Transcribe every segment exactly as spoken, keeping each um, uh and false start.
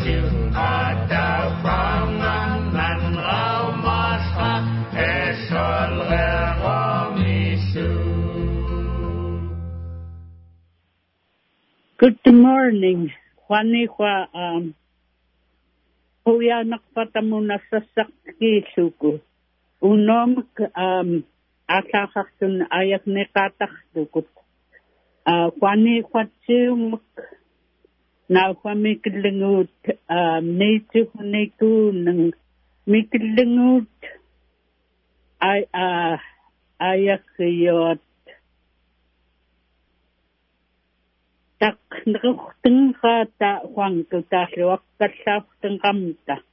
Good morning. Juani Juan, um, Huya nakpatamuna sa sakisuko. Unom, um, asakaksun ayak ne katakdukut. Uh, Juani Juan na Juan um, netu neku ng miklingut ay, uh, ayak yot. Tak nakukting kata Juan kutahluak kasafting kamta.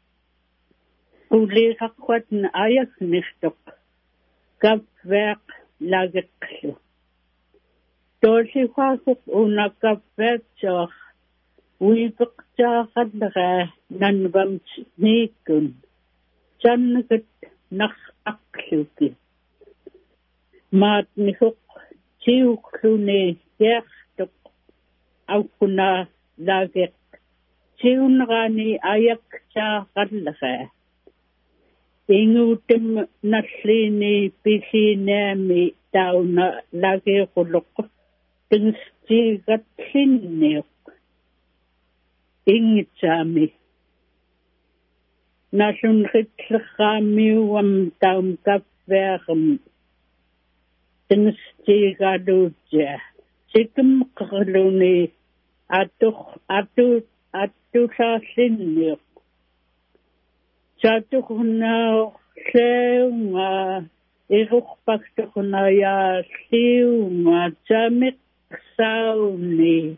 Uli kakwat na ayak nistok. Kapwek lagaklo. Dosi kwasuk una kapwek chok. Wibak chakad naka nanbam snikun. Chan nakat nakakluki. Mat nihuk chiuklune yak. Au kuna lagek siun rani ayak cha kadlaga ingutem naslini pisinemi tauna lage kulok tingsti gatlinne ingitsami nasun khitlkhami wam taum kapverm tingsti gaduja sikum qaluni Atu atu atu sa sinyo. Sa tu kuna seunga iruk pakto kuna ya seunga jamik sauni.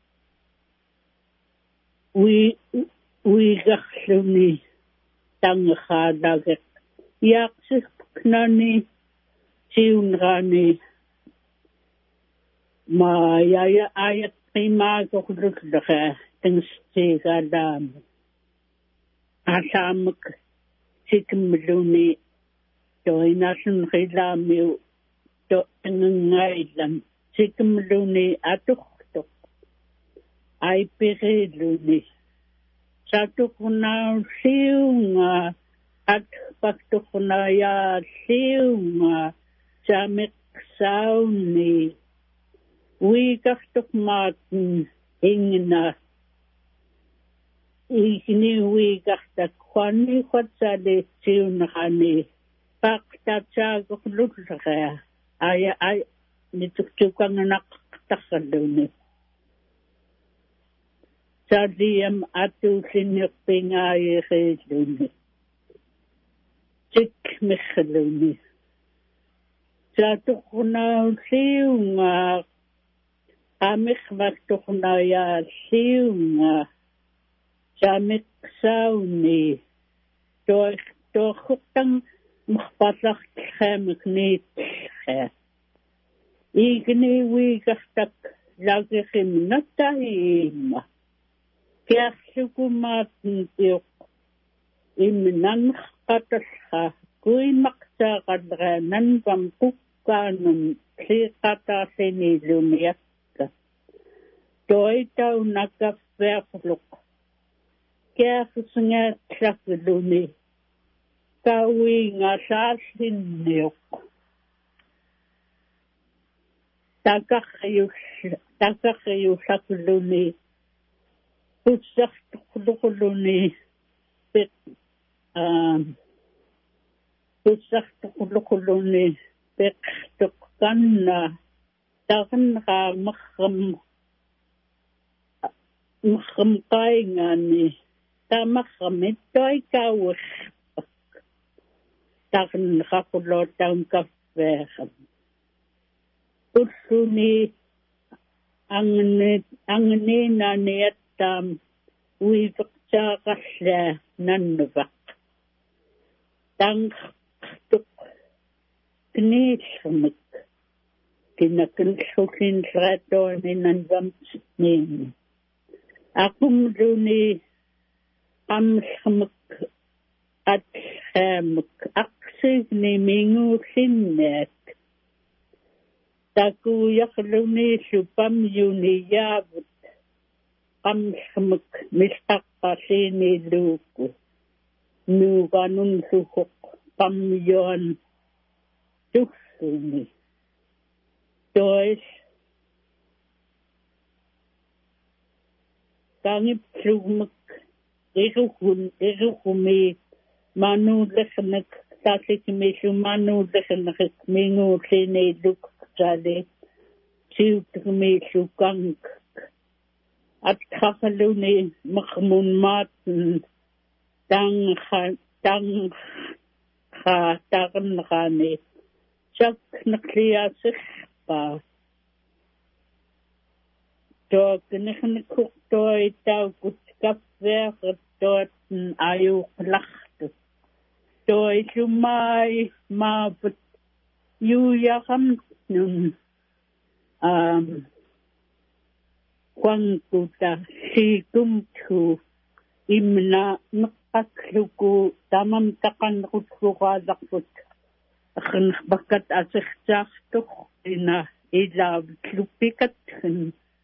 We we gachluni tangha dagat. Yaksik nani seungani ma ya ayat Prima gogluklega tingsti gadam. Asamuk sikmluni doinasun khilami do ngailam sikmluni atuktok. Ai piriluni. Satu kuna siunga at paktukuna ya siunga jamik sauni. We gaftok maten ingna igni we gaftak kwani kwatsale tiunrani pakta chago lutsaga ay ay nituktukang naktakaduni sadiyam atu sinipinga yeduni tik mikhluni satukuna siunga Amik maktukna ya siunga jamik sauni doch doch tang mkhpatlak khamik nit kha igni wi gastak lagikhim natahim kiasukumat ntiok imnan qatasha kui makta qadranan pampukanum khikata senilumia Doi tau naka verfluk. Kea kusunga trakuluni. Kawi nga sasin niok. Takakayu takakayu sakuluni. Putsak tukuluni. Pit um putsak tukuluni. Pit tukkanna. Takan ka makham Mkhamkai ngani tamakhamit toy kawak takan kakulot ang kafeham usuni angni angni naniyat tam uivak chakasya nanvak tang tuk knishamik kinakin sukin rato ni nanvam nin Akum duni amshamuk at hamuk aksig ni mingu sinnet. Taku yakluni supam yuni yabut. qamsmak mistaqqalliini luukku nuuqanun suhuq qamyoan tussuni tois tangiplumak iruhun iruhumi manuullernak taallikimisu manuullernak minguullini lukkale siutrimisu kank atqaqaluni maqmun maatn tangha tangha tarnrani saknaqliasirpa toqnihnikuk toi taukut kapveeqat tootn ajuuqlartu toi sumai maaput juujaqamnun um quankuta siikumtu imna neqqakluku tamam taqanrutluqaalaqput akhnbakkat asirtaartuq ina ilaavtlupikatun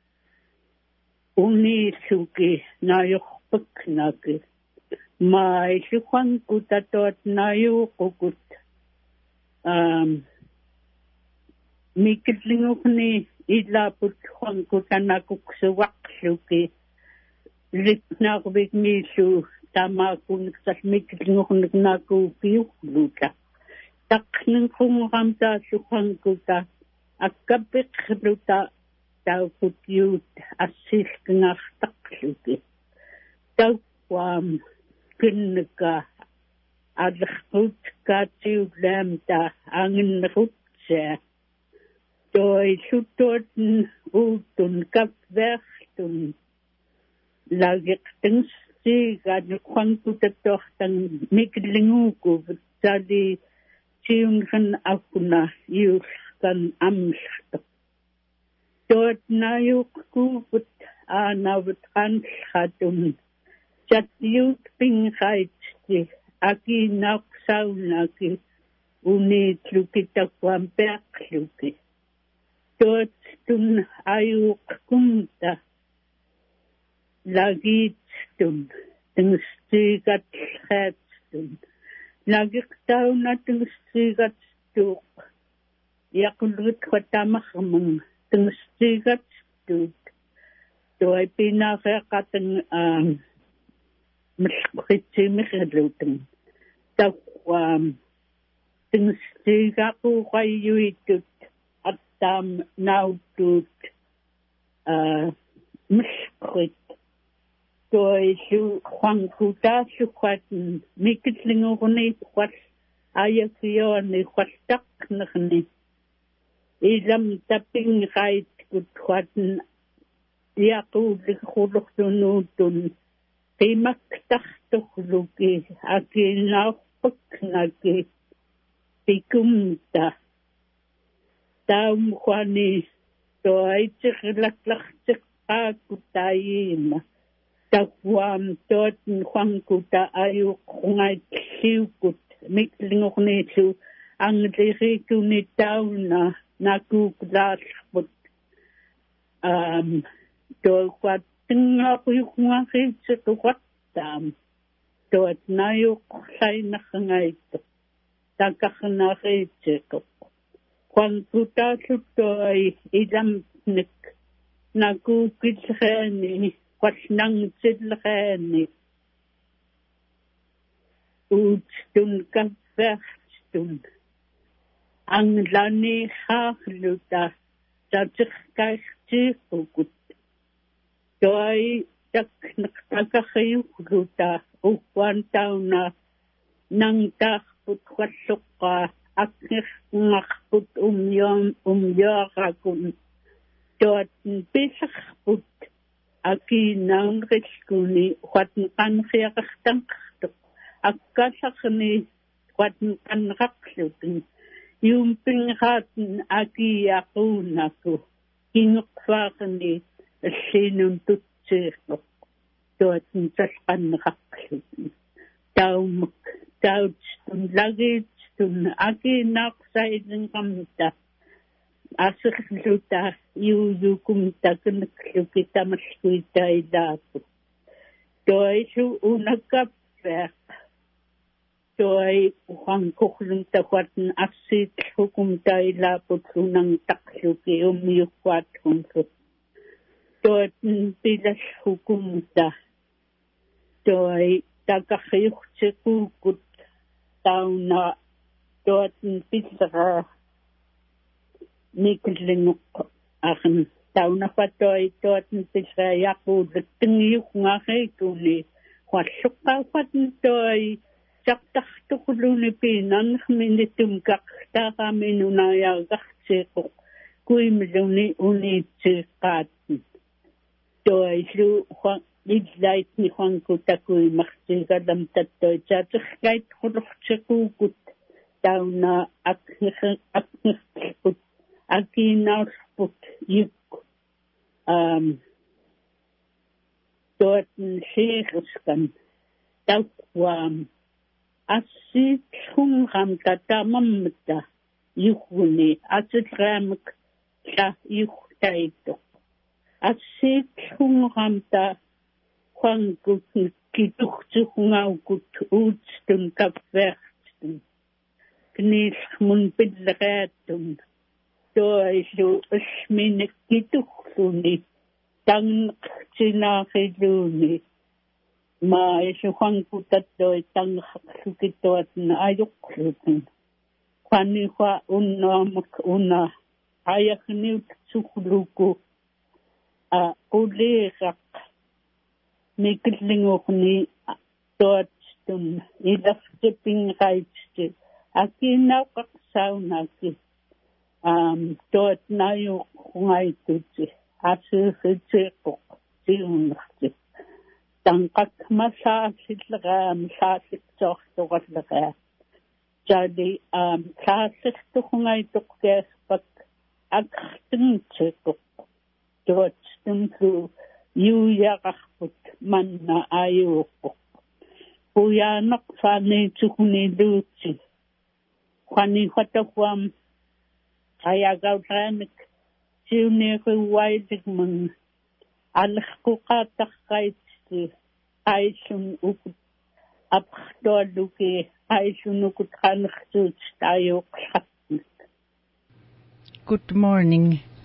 uniisuki naajorpaknaki maisuqankuta toot naajuuqukut um mikillingurni ilaaput quankutanakuksuaqluki litnaarvik miisu tamaakunniksal mikillingurniknaakuukiuqluta taqninqungeram taassuqankuta akkapiqluta taukutiut assilkingartaqluki tauqaam kinnika allerqut kaatiulaamta anginnerutsaa toi suttuatn uutun kapvertun lagiqtingsiigaat quankutattortan mikillinguuku tali tiungan akuna iulkan amllertoq toot naayuqkuuput aanavut qanlratun chatliut pinghaitti akiinaaqsaunaki uniitluki takuam peaqluki toot tun ayuuqkumta lagiitstun tingstiigatlhaatstun lagiqtauna tingstiigatstuuq yaqullut qatamarmang tingstiigatstuut toi pinaareqatan um mlqritsimirlutun taqwaam tingstiigaquqayyuitut attam nautut uh mlqrit toi su quanqutaalluqatn mikitlingurni qal ayakioni qalltaqnerni ilam tapinghait kutqatn yaquulliqullertunuutun qimaktartorluki akiinaarpaknaki pikumta taumquani toaitirlaklartiqqaakutaayiima taqwaam tootn quankuta ayuqqungaitliukut miklingorniilu anglirikuni tauna nakuuklaarput um toiqat tingaaquyuqngaqiitsequqattaam toot nayuqqlainarrangaitu takarnariitsequq quankutaalluttoi ilamnik nakuukillreani qallnangtillereani uutstun kapvertstun anglani haarluta tatirkairtiiqukut toi takneqtakarriuqluta uqwan tauna nangtaarput qalluqqaa aknirngarput umyoon umyoaqakun tootn pisarput akiinaunrillkuni qatn qanriaqartanqartuq akkallarni qatn qanraqlutun yumpinraatn akiyaquunaku kingeqfaaqni allinun tutsiiqoq tootn talqanraqlutun taumak tautstun lagiitstun akiinaaqsailinqamta асерлута иуюкум такнэклуки тамаллуитаилаапут тоису унаккаппеэ той уанкорлун тафатн ассиитлхукум таилаапут лунан тақлуки умиуккуатхунсу тойтн пилалхукумта той такахиухтекуукут тауна тойтн пиллера никлингук ахн таунафатой тойтн пиллера яқуулут тингиукнгаахикули хуаллуққауфатн той сартартуқулуни пинаннэрминитум картаараминунаяагартиқоқ куимлуни униитсиққааттин тойлу хуан иллайтни хуанку такуимартигалам таттой таатерлайт хулортиқуукут тауна акнер акнерпут акинаулпут юк ам тойтн шеерскан тауам ассиитхунгам татамаммта юхуни атилраамак ла юхтаито ассиитхунгамта хуангут китухтухунгаукут уутстун капвертун книлхмун пиллерааттун тоису усминик китухлуни тангтинаарилууни ма исухангутаттой тангхлукиттуатна аюқлутун қанихуа уннаамак уна аяхниут сухлуку а улеэқақ микиллингуурни тоатстун илафтепинграитти акинауқақсаунаки ам тоатнаю хунгайтути асыхитеқоқ тиуннерти танқак масаасиллераам саасиктоортоқаллеraa жали ам саасертухунгайтоқкиаспак акхтинтеқоқ тоатстунлу юяқарпут манна аюуққоқ пуяанеқ фаанеитсухунилуутси хани хатафуам аягаутраамик сиунеруайдигман аллеққуқаатаққаитси айсун укут апхтоаллуки айсунукут қанертуут тааюоқлаттник. Good morning.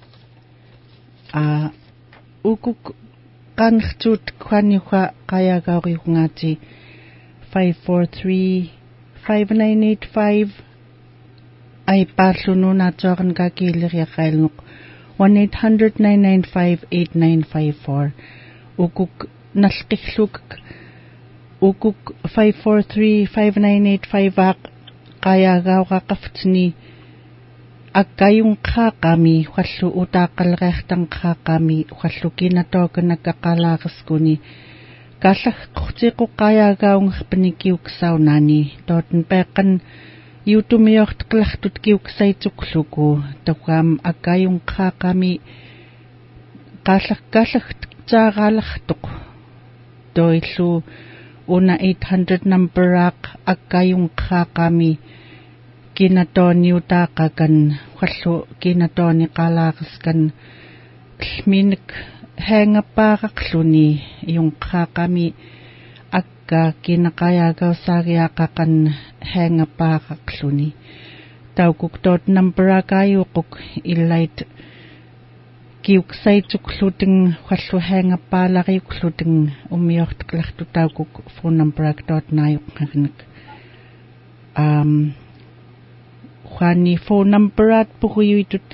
А укук qanrtuut qaniqa qayagauriungaati five four three five nine eight five ai paarlununaatoqan kakiileriaqailnuq one eight hundred nine nine five eight nine five four ukuk nalqilluk ukuk five four three five nine eight five aq qayagauraqaftni akkayun qaaqami khallu utaaqalreertan qaaqami khallu kinatookanakkaqalaaqaskuni kallaqqutiqoqqayaagaungerpanikiuksaunani tooten peeqqan yutumiortqlartut kiuksaitukluku tawam akkayun qaaqami qallaqqallaqtaaraalartuq toillu una eight hundred numberaq akkayun qaaqami kinatooniutaaqakan khallu kinatooni qalaaqaskan minik hangappaaqaqluni yunqaaqami akka kinaqayaagausaagiaqaqan hangappaaqaqluni taukuk tot numberaqayuquk illait kiuksaitukluting khallu hangappaalaqiukluting umiortqlartu taukuk phone numberaq tot naayuqqagnak um Khani phone number at pukuyuitut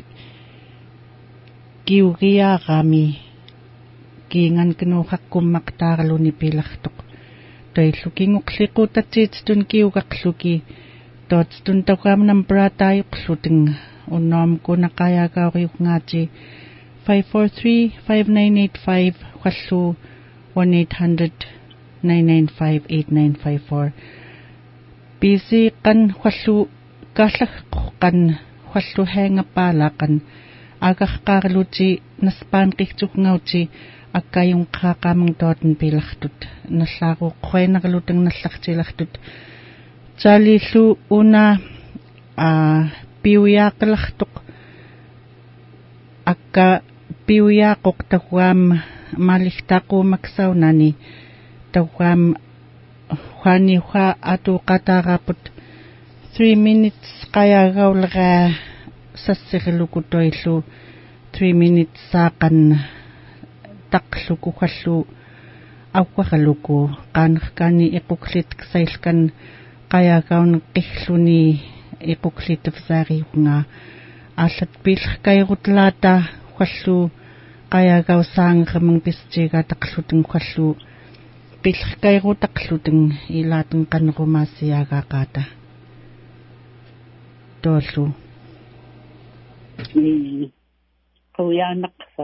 kiugiaqami kingan kinu hakkummaktaarluni pilaqtuq toillukinguqliqutatsiitstun kiugaqluki tootstun tawam number atayuqluting unnoam kunaqayagauriuqngaati five four three five nine eight five khallu one eight hundred nine nine five eight nine five four busy qan khallu kallaqquqqan khallu hangappaalaaqan agaqqaarluti naspaanqigtuqngauti akkayun qaaqamung tooten pilartut nallaaruqquinerlutang nallartilartut taalillu una a piuyaaqlartuq akka piuyaqoq tahuam malihtaku maksaunani tahuam Juani Hua atu qataraput three minutes qayagaulqa sassiqilukutoillu three minutes saqan taqluku hallu awwaqaluku qanqani iquklit ksailkan qayagaun qilluni iquklit fsariunga allat pilqaygutlata hallu qayagaw saanqamang pischiga taqlutun hallu pilqaygutlutun ilatun qanqumasiaga qata tollu Kuyanaqsa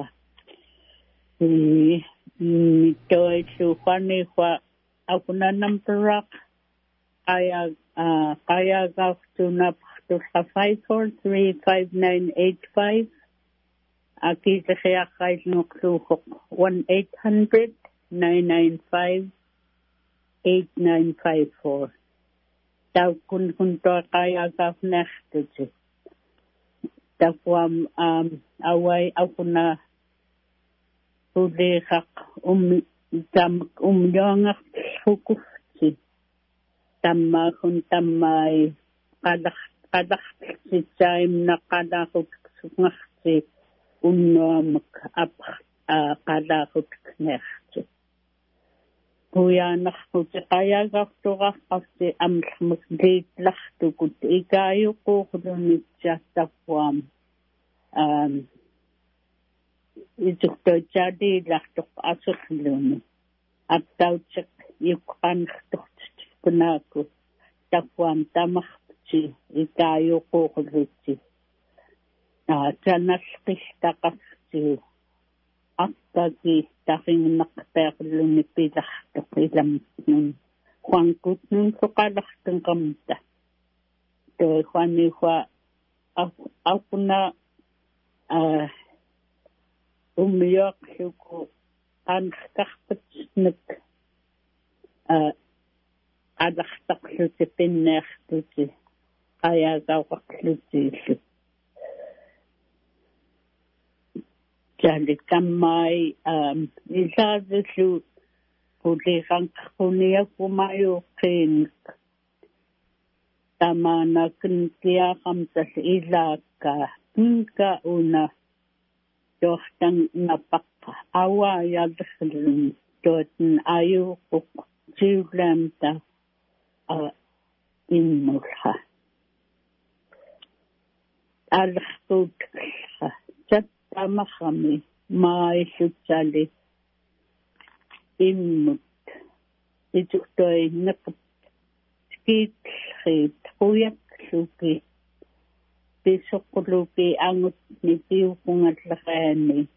i toy su Juani Hua akuna namperak kaya kaya gaftuna to five four three five nine eight five aki kaya kay nuklu one eight hundred nine nine five eight nine five four taw kun kun to kaya gafnachtu takwam um away akuna Udehak um tam umyangak hukufti tamma kun tammai kadak kadak si time na kadakot sungakti unnamak ap kadakot knechti kuyanak kuti kaya gaftuga kafti amlmak dit lakhtu kut ikayo ko kudunit siya takwam um Itukto jadi lahtok asukluni. At tauchak yukan khtukht kunaku. Takwam tamakchi ikayo kukuliti. Tanas kistakafti. Akkagi taking naktakluni pilahtok ilam nun. Huangkut nun sukalaktang kamta. To Juani Hua ako na ah umiyak ko ang kakapatnik adaktak luti pinnek luti kaya gawak luti jadi kamay isasasu pulikan kakuniya kumayo kin tama na kintiya kamtas ilaka hinka una Dohtang napak awa yadkhilun doten ayu kuk jiwlamta inmulha. Alkhut chatta makhami maishutali inmut. Ituktoy nakap skit khit kuyak suki. Sokuluki angut ni tiu kungat lakani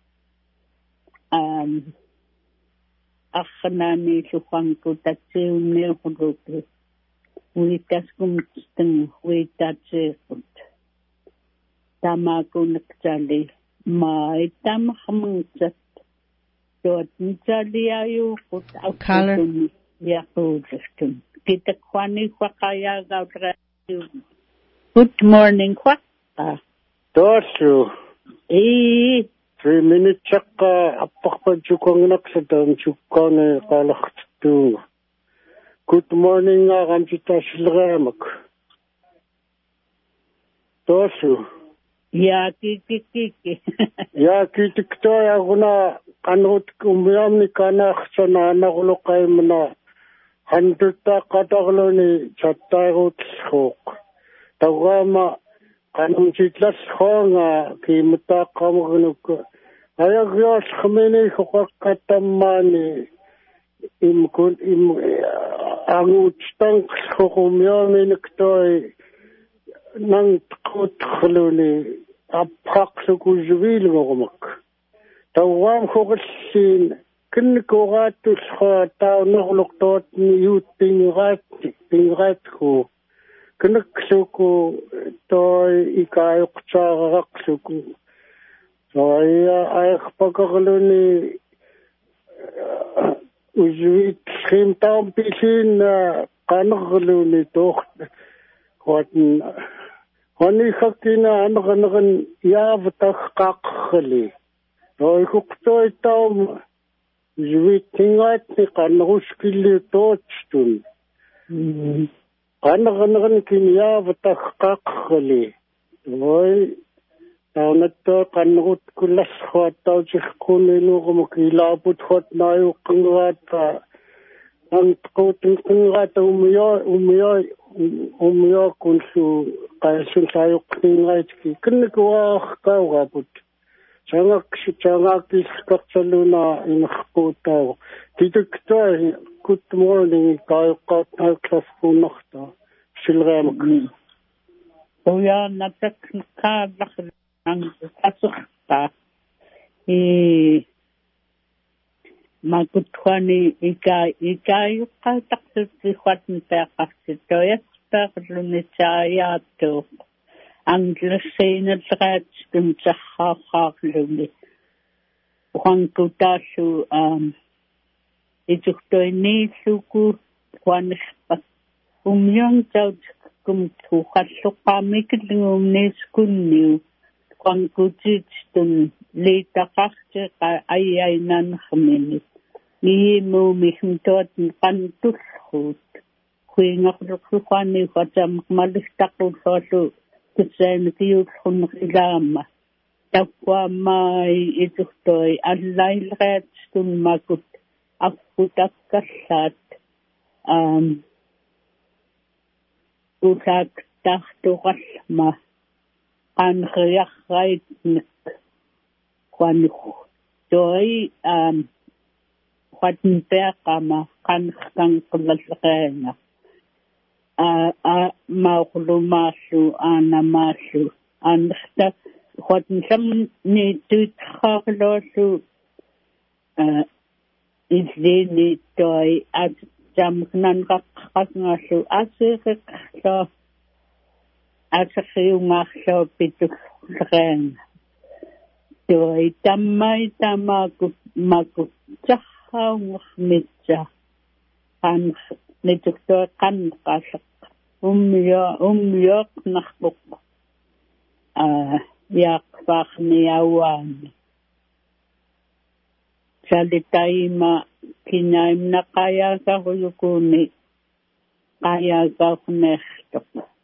um akhnani sukangku tatsiu ne kuluki witas kumteng witatsekut tamaku nakjali mai tamhamngsat dot njali ayu kut akutun yakutun kita kwani kwakaya gautra. Good morning kwa Dosu. Eh. Three minutes chaka apakpa chukang naksadang chukang kalaktu. Good morning agam chita silgamak. Dosu. Ya kiki kiki. Ya kiki kito ya guna kanut kumyam ni kana khsana nagulo kay mana handta kataglo ni chattagut khok. Tawama kanung chitlas honga ki mutakamagnuka ayagyas khamene khokakatamani im kun im angut tank khokumyami niktoy nang tkot khluni aprak sukujwil ngomak tawam khoksin kin kogatus khata nogloktot ni yut pingat pingat ko Knaksuku toy ikayok tsagaksuku. So ay ay pagkakaluni ujuit kim taong pisin na kanakaluni to. What Hani kakina ano kanakan yav tak kak khali oi kuktoi taum zwitingat ni kanruskili tochtun kanran kinya vatakak khali oi taunatto kanrut kulas khwataw chikhkunelu kumkilaput khot nayu kangata ang koting kangata umyo umyo umyo kunsu kaisun sayo kingait ki kinikuwa kawaput changak changak iskaksaluna inkhputaw titiktoy good morning kayo katna klasfunakta silremak oya natak kadlak ang kasukta i magutwani ika ika yukatak si khwatn peqarsitoyat peqlunitaayaatu anglusseinallerat tumtsarraaqaarluni uqankutaallu um ituktoinniilluku quanerpat umyong taut kum tuqalluqaamikillungumniiskunniu quankutitun liitaqarti ayaynanermini niimuumihmtuat qantullruut kuingaqluqquani qatam malistaqulluallu kitsaanikiullrunerilaama taqquaamai ituktoi allailreat tunmakut affutakkallaat um utak tahtuqallma qanriarraitnik quanu toi um quatnpeaqama qanrkanqullalleqaanga a a mauqlumaallu aanamaallu aanerta quatnsam ni tuitqaarluallu a islini toi at jamknanqaqqaqngallu asiqeqlo asqiungaarlo pituqleqaanga toi tammai tamakut makut tsahhaungermitsa qan nitukto qanqallaq umyo umyoq narpuq a yaqfarniawaani salitaima kinaimna qayaqaruyukuni qayaqarnertoq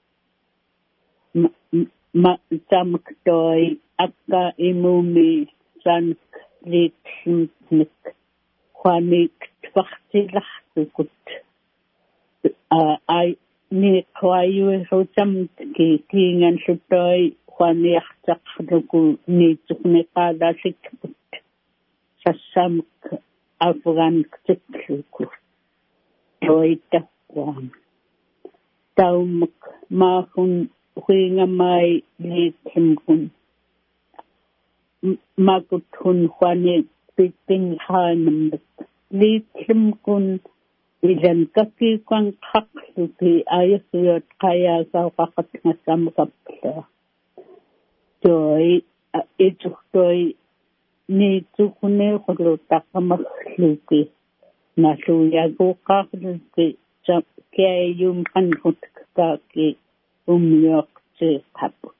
ma tamktoi akka imumi sank litnik quanik tfartilartukut ai ni qayu rotam ki kingan sutoi quaniartaqluku ni tukneqaalasikput sassamk afgan ktikluku toitaqqam taumk maahun huingamai litlimkun makuthun quani pitting hanamk litlimkun ilan kakiqan qaqluki ayasuyot qayasauqaqatngasamqapla toi ituktoi nitukune qulutaqamakluki naluyaguqaqluki kiayum qanqutkaki umyoqtiqaput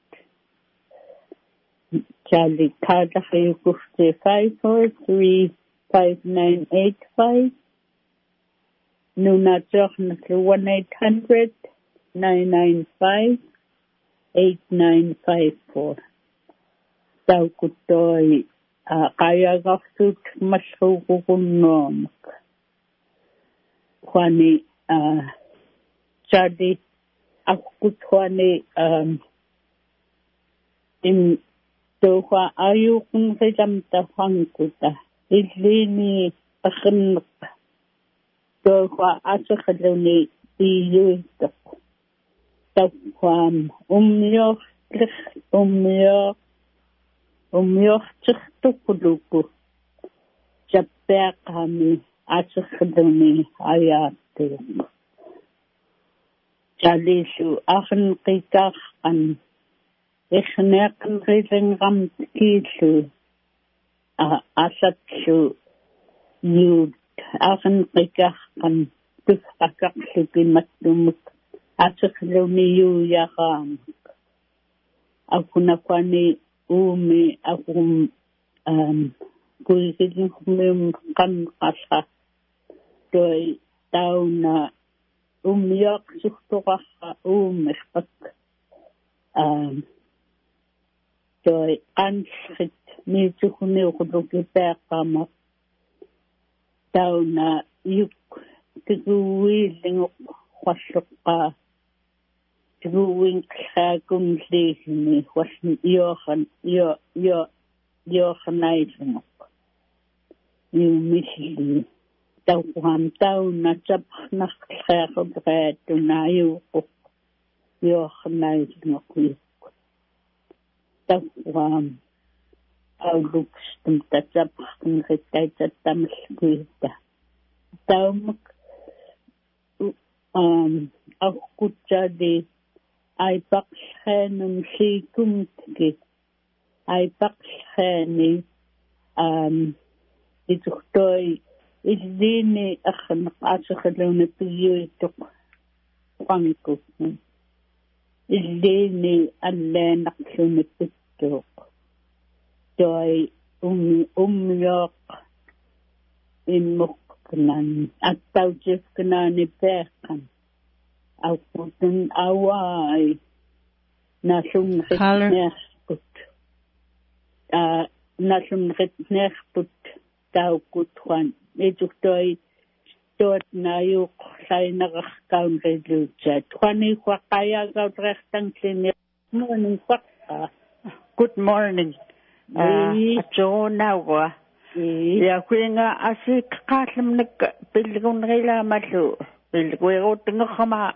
Charlie Kadahayukusti five four three five nine eight five Nuna Jochneslu one eight hundred nine nine five eight nine five four Taukutoi Kayagaftut Mashrugunnomak Kwani Charlie Akutwani um in Doha ayukun rijamta hankuta idlini akhnq Doha asakhluni iyuitak takwam umyoh umyoh umyoh tsiktukuluku jappeaqami asakhluni ayatu Jalishu akhnkikaqan Ixneqn rilingam kilu asatlu yud akhnkikaqan tufqaqaqluki mattumuk asakhluni yuyaqam akunakwani umi akum um kuikin kumim kan kasa doi tauna umiak suhtuqa umihpak um doi ansit ni tukuni ukuduki peqama tauna yuk tiguwiling khwasqa tiguwing khagum lihni khwasin yohan yo yo yohanaismo yumisi tawham tauna tapnaq khagudratuna yuqu yohanaismo tawham aulukstum tatapqin ritaitattamlkuita taumak um aqutsali aipaqshanum sikumtki aipaqshani um ituhtoi illini akhna qasakhaluna piyuituq qanku illini allanaqluna pittuq doi um umyoq immuknan attautifknani peqan awutun awai nasum ritnerput uh nasum ritnerput taukutwan ituktoi tot nayuk sainaraq kaunrilutsa twani qaqaya gautrextan klini morning qaqa good morning uh achona ya kuinga asik qallum nik pilgunrila malu pilguirutngkhama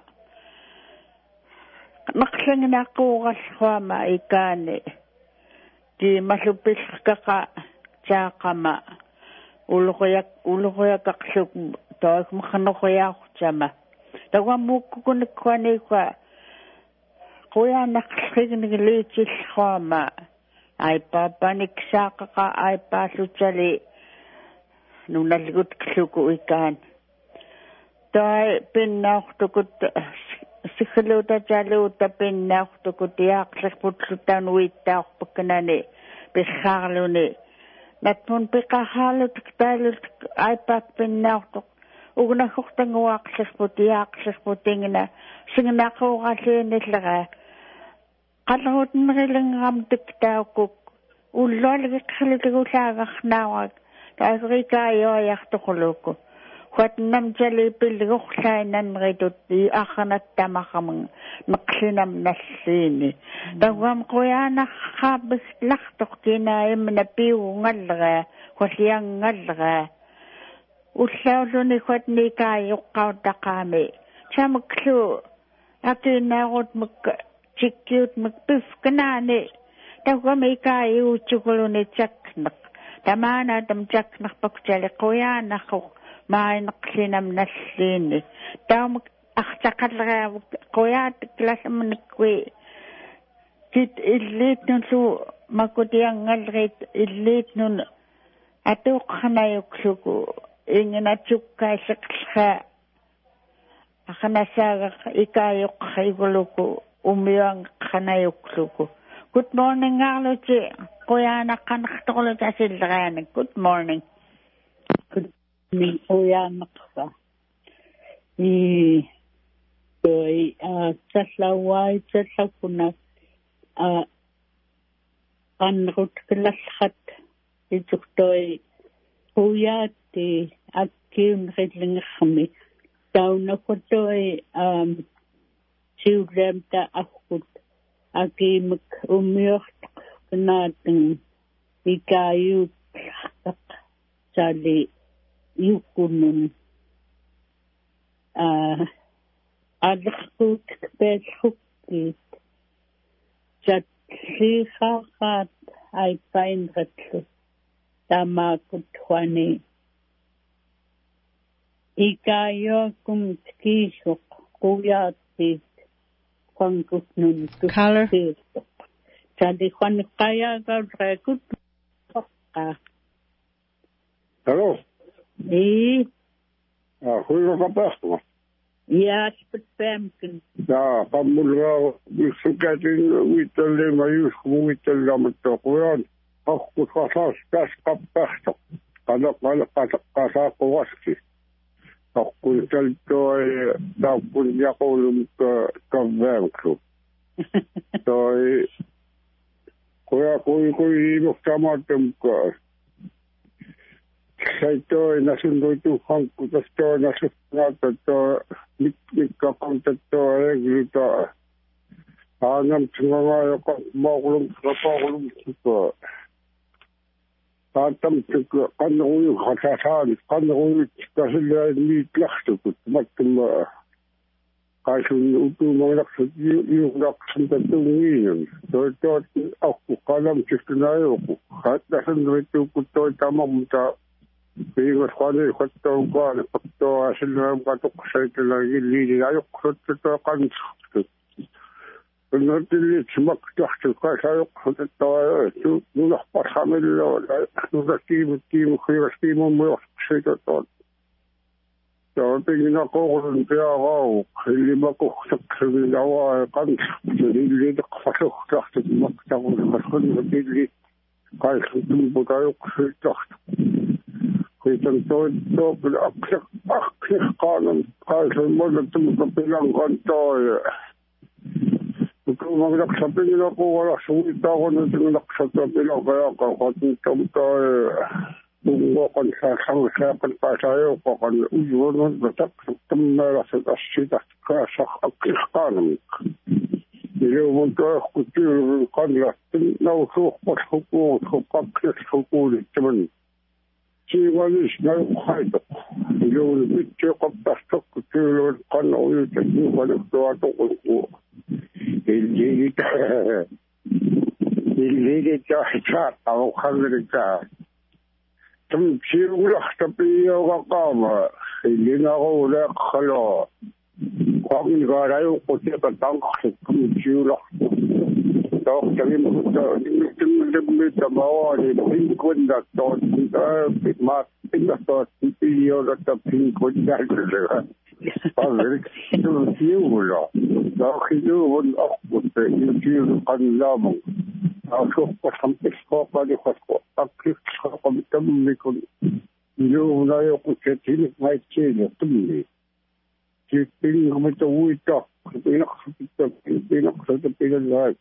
naqlangnaquugalluama ikaani ki malupilqaqa taaqama uluqyak uluqyakaqluk taakmkhanoqyaaqtama tawamukkunikkuaniqa quyanaqllignigliitillhuama ai papanik saaqaqa ai paallutali nunalgut kluku ikaan tai pinnaartukut sikluta jaluta pinnaartukut yaaqlerputlutan uittaarpakkanani pirraarluni natmun piqahalut taalut ai paak pinnaartuq ugnahortanguaaqlerput yaaqlerputingna singnaqooralliinillera qallerutnerilingram tiktaaquk ullualigiqhalutigullaagarnaawak taasrikaayoyartoquluku huatnam jali pilgorlainanritut iarnattamaramang neqlinam nalliini tawam quyaanarraabislartoq kinaimna piugungallera hualliangallera ullauluni huatni kaayoqqautaqaami chamuklu akinaarut muk chikkiut mukpifkanaani tawami kaayuuchukuluni chakneq tamana tam chakneq pakjali quyaanarruq maainaqlinam nalliini taum artaqallera quyaat klassamnikwi kit illiitnulu makutiangallrit illiitnun atuqqanayukluku inginachukkaisiqlha akhanasaaga ikaayuqqaiguluku umiuanqanayukluku good morning arluti quyaanaqqanartoqlut asilleraani good morning ni uyanaqsa i doi a tallawai tallakuna a anrut klalhat ituktoi uyati akkiun rillingermi tauna kotoi um siulemta akkut akimuk umiortaq knaateng ikayut sali yukunun uh adrkut kpelhukit chat sihaqat ay painratlu tamakut huani ikayokum tkishuk kuyatit kwankuknun color jadi kwan kaya gawrekut ka Hello. eh Ah, goeie kapasma. Yes, but famkin. Ja, pamulra sukatin uitelle mayus uitelle amattokuan. Akku kasas kas kappahto. Kana kana kasa kovaski. Akku teltoi tappun jakolum kavvelksu. Toi koja koi koi imuhtamatum ka. Saitoi nasundoitu hankku tästä nasutnaata to mikka kontatto reglita. Aanam tsunga joka maulum kapaulum ko. Taatam tsuka kanui khasasaan kanui kasilla ni tlahtukut mattum kaisun utu manglaksut yuuraksun tatungin. Toi toi akku kalam tsunayoku. Nasundoitu kutoi tamamta Piigot kani kotto ukaan kotto asillaan katuksaitina gilliini ajuksuttu kanskuttu. No tillit smaktahtu kaisa ajuksuttu ajoitu. Nulah parhamillo nulah tiimut tiimu kiivas tiimun muoksaitu tuon. Ja pingina koulun peagau. Illima kuhtaksuvin avaa kanskuttu. Illit kasuktahtu maktakun kaskunnu tillit. Kaisun tumput ajuksuttu. Kuitenkin toi toi akse akse kanon kaisen molemmat kapilan kantoi. Kun mä jaksa pingillä kuulla suuntaa kun nyt jaksa pingillä kaya katin tomtoi. Tungo kan sa sang sa kan pasayo ko kan ujunon batak tammela sa tasita kasa akse kanon. Ile monto kutul kanla nausu pashuku kokakse sukuli temen. Siwalis na khaito ilon bitche qaptastok tilon qanu yitni walto to illi illi ta chat au khagrika tum siwlah tapiyo qama illi na qula khalo qami garayo qote ka tang kum siwlah Doch tarim to dim dim mawali pin kunda to bit ma pin to piyo to pin kunda le Pavel to siulo doch hidu un akute yuju qallamu ashuf qam isqaqa li khasqa akif qam tamlikun yu la yuqatil ma tchile tumli Pin kami to uita pinak pinak pinak pinak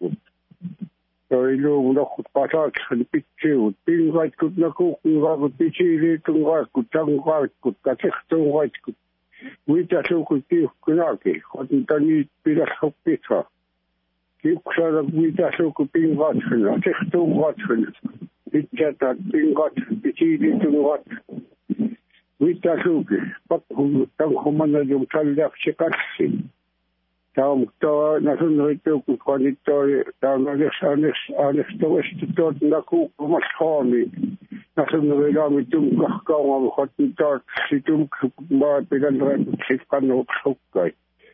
Rồi luôn nó khut pa sa khẩn bích chiu tin gọi cút nó cũng gọi cút bích chi tung gọi cút trăng gọi cút cả chiếc tung gọi cút quý cha sâu cút tiêu cái nào kì còn ta đi bị là học biết sao kí sao là quý cha sâu cút tin gọi khẩn nó chiếc tung gọi khẩn bích cha ta tin gọi bích chi tung gọi quý cha sâu kì bắt hùng tăng không mang ra dùng chân đẹp sẽ cắt xịn Tam to na sunnoitu konitoi tam anes anes to esto na ku mashami na sunnoilami tum kahkawa hotitot situm ba pegan rat sifkano sukkai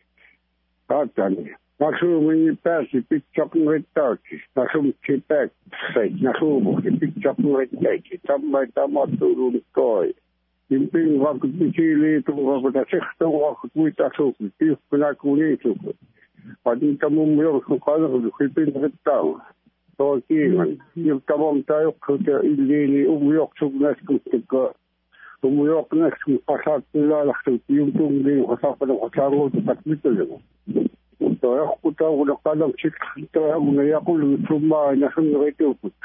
atani na sumi pasi pitchak ngetaki na sum chipek sai na sumo pitchak ngetaki tamai tamatulun toi Imping waktu dicili tu waktu dah sektor waktu kita suku tiup kena kuning suku. Padi kamu mula sekolah tu kipin tertang. So kian, yang kamu tahu kerja ini umur suku nas kutika, umur nas pasal pula lah tu tiup tu ni pasal pada pasal tu tak betul je. So aku tahu dah kadang cik kita mengenai aku lu cuma nasun itu pun.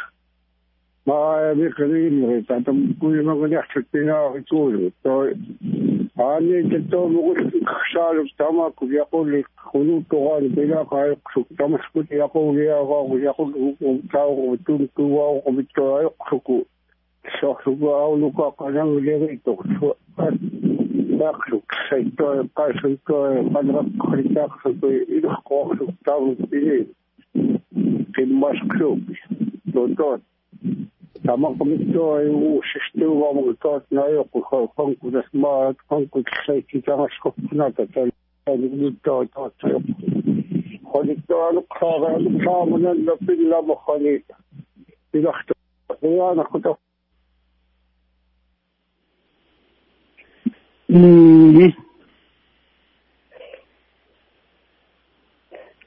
Ma mereka ini kita temui mengenai sekitar itu. So, ane kita mungkin kalau sama kuliah kuliah kuliah tuan bila kaya sama seperti aku kuliah aku kuliah aku tahu betul tua aku betul aku so suku aku lupa kadang kuliah itu. So, tak saya tu kaya suku pada kerja suku itu kau suku tahu ini kemas klub. Contoh Sama komito ay usistu wa mga na yo ko kung kudas ma kung kudas kita mas ko na ta ta ni to to to Konito ano ka ano ka mo na pila mo kani Pinakto ya na ko to Mm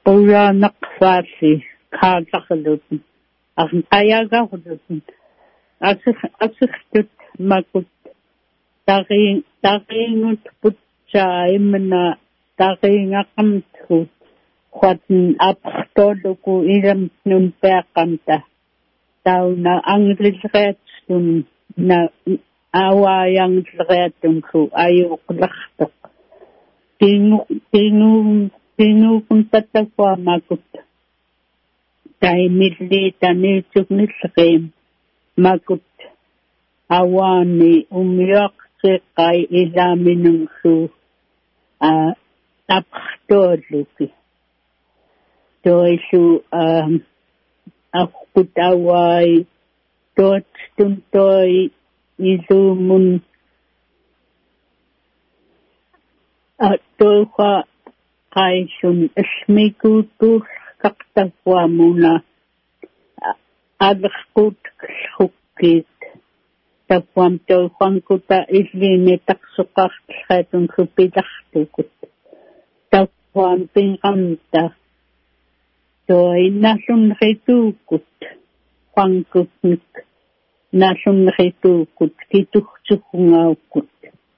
Puranak Fasi, Kazakalutun, An Ayagahutin, Asistut Makut, Taring, Taringut Putcha, Imena, Taringakam Tut, Quatin Abstoduku, Iram Numperkanta, Tauna Anglisretun, Na Awayang Retun, Ayuk Lachtok, Tinu, Tinu, Tinu Puntataqua Makut, Taimidli Tanituk Nisrim, Makut, Awani, Umyok Sekai Ilaminum Su, Abstoduki. Doisu, um, Akutawai, Dot Stuntoi, Izumun, Doha, Kaisun, Smikutu, Kaktakwa Muna, Adakut, Hukit, Takwam Tohankuta, Isline, Taksukak, Hatun Kupidachtukut, Takwam Pingamta, Doi Nasun Retukut, Huankutnik, Nasun Retukut, Kituchungaukut.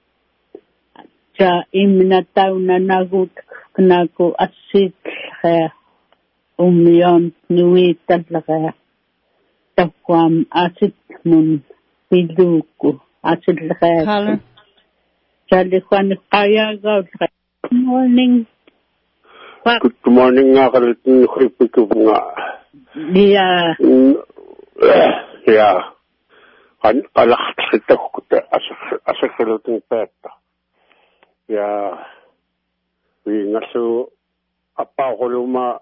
Ja imna tauna nagut knaku asit khe umyon nui tadlaga takwam asit mun piluku asit khe Color. Charlie Juan Kaya Good morning. Good morning nga kalitin kripiku nga. Yeah. Yeah. Kan alak kita kuta asak asak kalitin peta. Ya, we ngaso apa koluma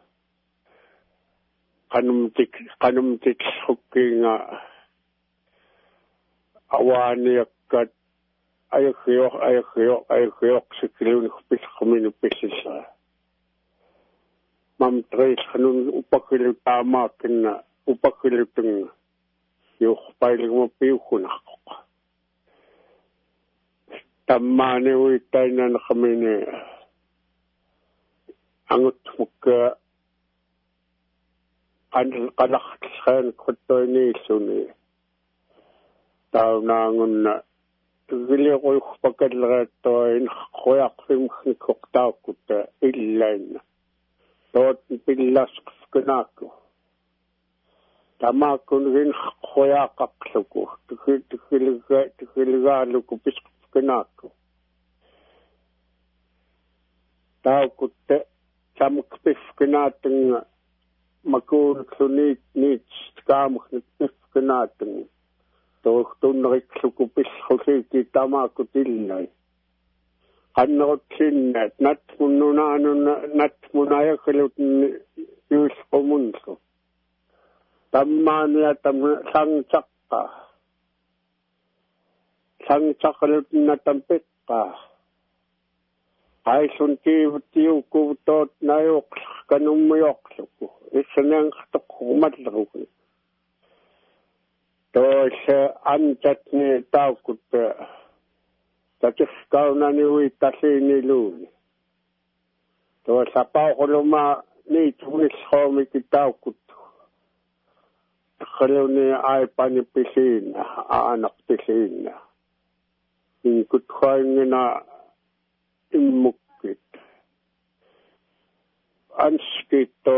kanum tik kanum tik hukinga awani akat ayakyo ayakyo ayakyo sikilun kupis kuminu pisisa mam tres kanun upakilu tama kena upakilu tung yung pailing mo piyukuna ko. Tamane uitay na na kami ni angot muka kalaksan ko to ni suni tao na angon na tugili ko yung pagkadlaga to ay nakakuyak rin kuktaw ko ta ilain na doon pilas ko na ako tama ko rin nakakuyak akso ko tukiliga ko pisk kenako. Tahu kutte samkpif kenateng makun sunit nit kamu kpif kenateng. Toh tunrik sukupis khositi tama kutilnai. Kanot sinnet nat mununa nat munaya kelut yus komunso. Tammania tam sang cakka. Sang cakalut na tampik ka. Ay sunti tiyo ko tot na yok kanong mayok ko. Isa nang katok kumadlaw ko. To sa antat ni tao ko ta. Tatis-kaw na niwi tasi ni Luli. To sa pao ko luma ni tunis homi kitaw ko to. Takalaw ni ay panipisin na, aanak pisin na. Ingkut kain na imukit. Anskit to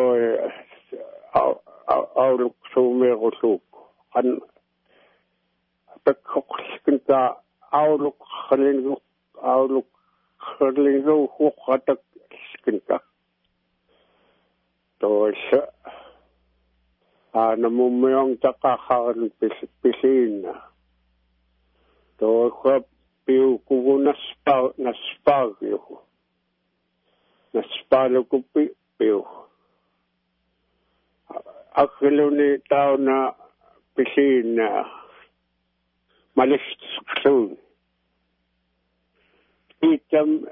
auluk sumero suko. An pagkakaskin ka auluk kalingo auluk kalingo hukatakaskin ka. To sa namumayang takakaran pisin na. To kap piu kuku naspa naspagyo naspalo ko piu akilo ni tao na pisin na malistsun itam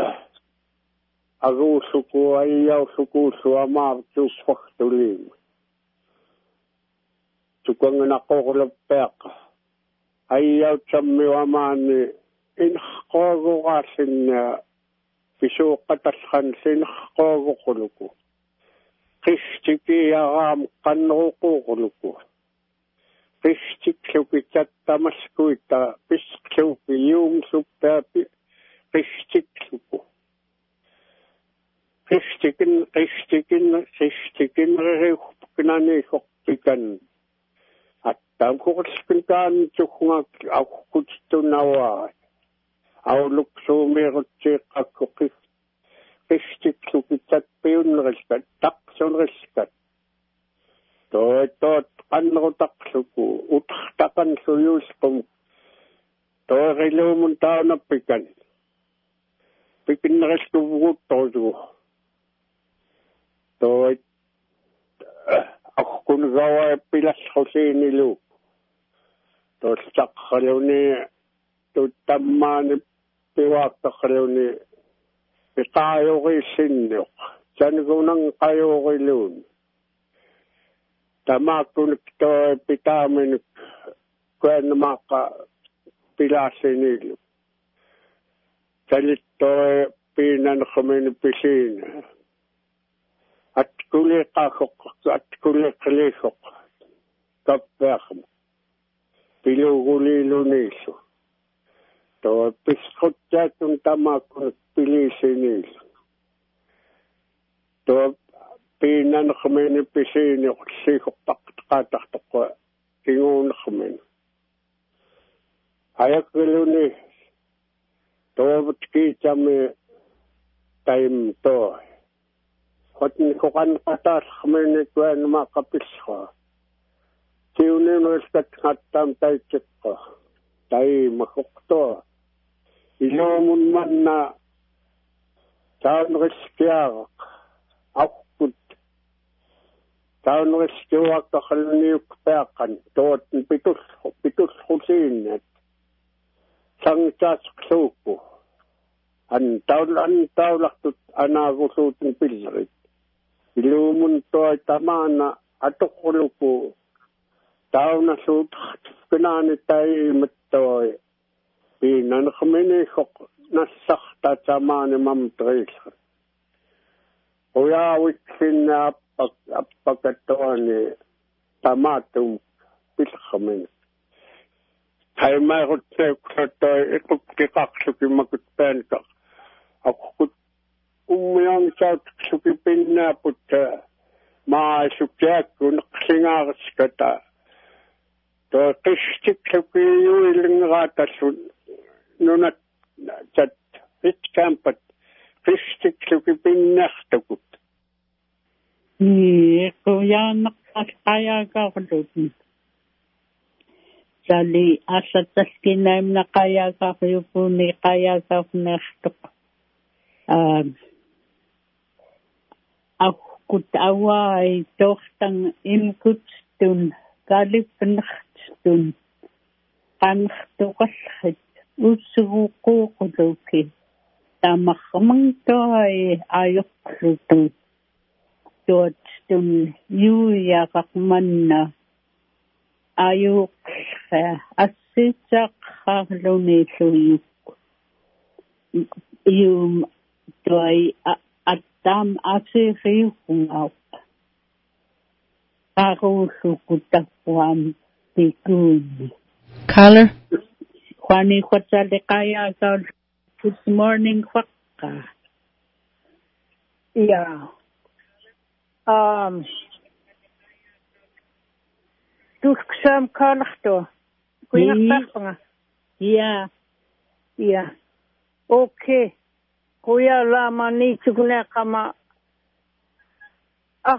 aguso ko ayaw sukuso ama tuswaktulim tukang nakokulap peka ayaw tsammiwamani inhakogo kasin na piso kataskan sinhakogo kuluko. qistikiyaraam qanneruquuquluku qistikluki tattamaskuita pisqluki yuumsuppaapi qistikluku qistikin qistikin qistikin reriuppkinaniiqorpikan attam kuqskin kaan tuhngak aquttunawaa auluksuumiiruttiiqqakku qistikluki tatpiunneriskat taqsunriskat toot qannerutaqluku utartaqanluyuusqum tooriluumun taunappikan pikinneriskuvuuttorugu toit aqungawa pilasqusiinilu tossaqaluni tuttammaani piwaaqqaqaluni piqaayuqiissinniuq sanigunan qayuqiluun tamaakkunik toi pitaaminuk kuannamaaqa pilaasinilu talittoi piinanqamini pisiina atkuliqaqoq atkuliqliiqoq kappeaqma piluguliluniilu toi pisquttaatun tamaakkunik piliisiniilu toi piinanqamini pisiini siikoqqaqtaqatartoqqa kinguunermini ayakiluni toovut kiitami taim toi hotni koqan qataarmini kuanma qapisqa tiunenuiskat ngattam taitsikqa taima qoqto iloomun manna taanriskiaraq aqut taanriskiuaqqaqaluniukpeaqqan tootn pitus pitusqusiinat sangtaasqluukku an taul an taulaqtut anaagusuutun pillerit iluumun toi tamaana atoqquluku taunasuutartikinaani taiimat toi piinanqminiiqoq nassarta tamaani mamtriilqa uyaawiksinna appak appakattuani tamaatum pilqamini Haimairutseuksetoi ikukkiqaqsukimakut peenkaq aqukut ummiangsautsuki pinnaaputta maaisukkiakku neqsingaariskata toi qistiksuki yuilingeraatasun nunat tat itkampat qistiksuki pinnertukut Ii kuyaanneqqas qayaaqarlutun Sali asattaskinaimna qayaaqarlupuni qayaaqarnertuq um aqut awai tohtang imkutstun kalipnertstun qannertuqallrit ussuguquuquluki tamarmangtoi ayoqlutun tuatstun yuuyaqaqmanna ayuqqa assitsaqarluniilluyuk yum toi attam asiriuqungau qarullukutaquam pikuni Caller Juani Huatzaleqayaaqaul good morning Huaqa Yeah. Um Tuksam kalachto. Kuya Yeah. Yeah. Okay. Kuya lama ni chukune kama ah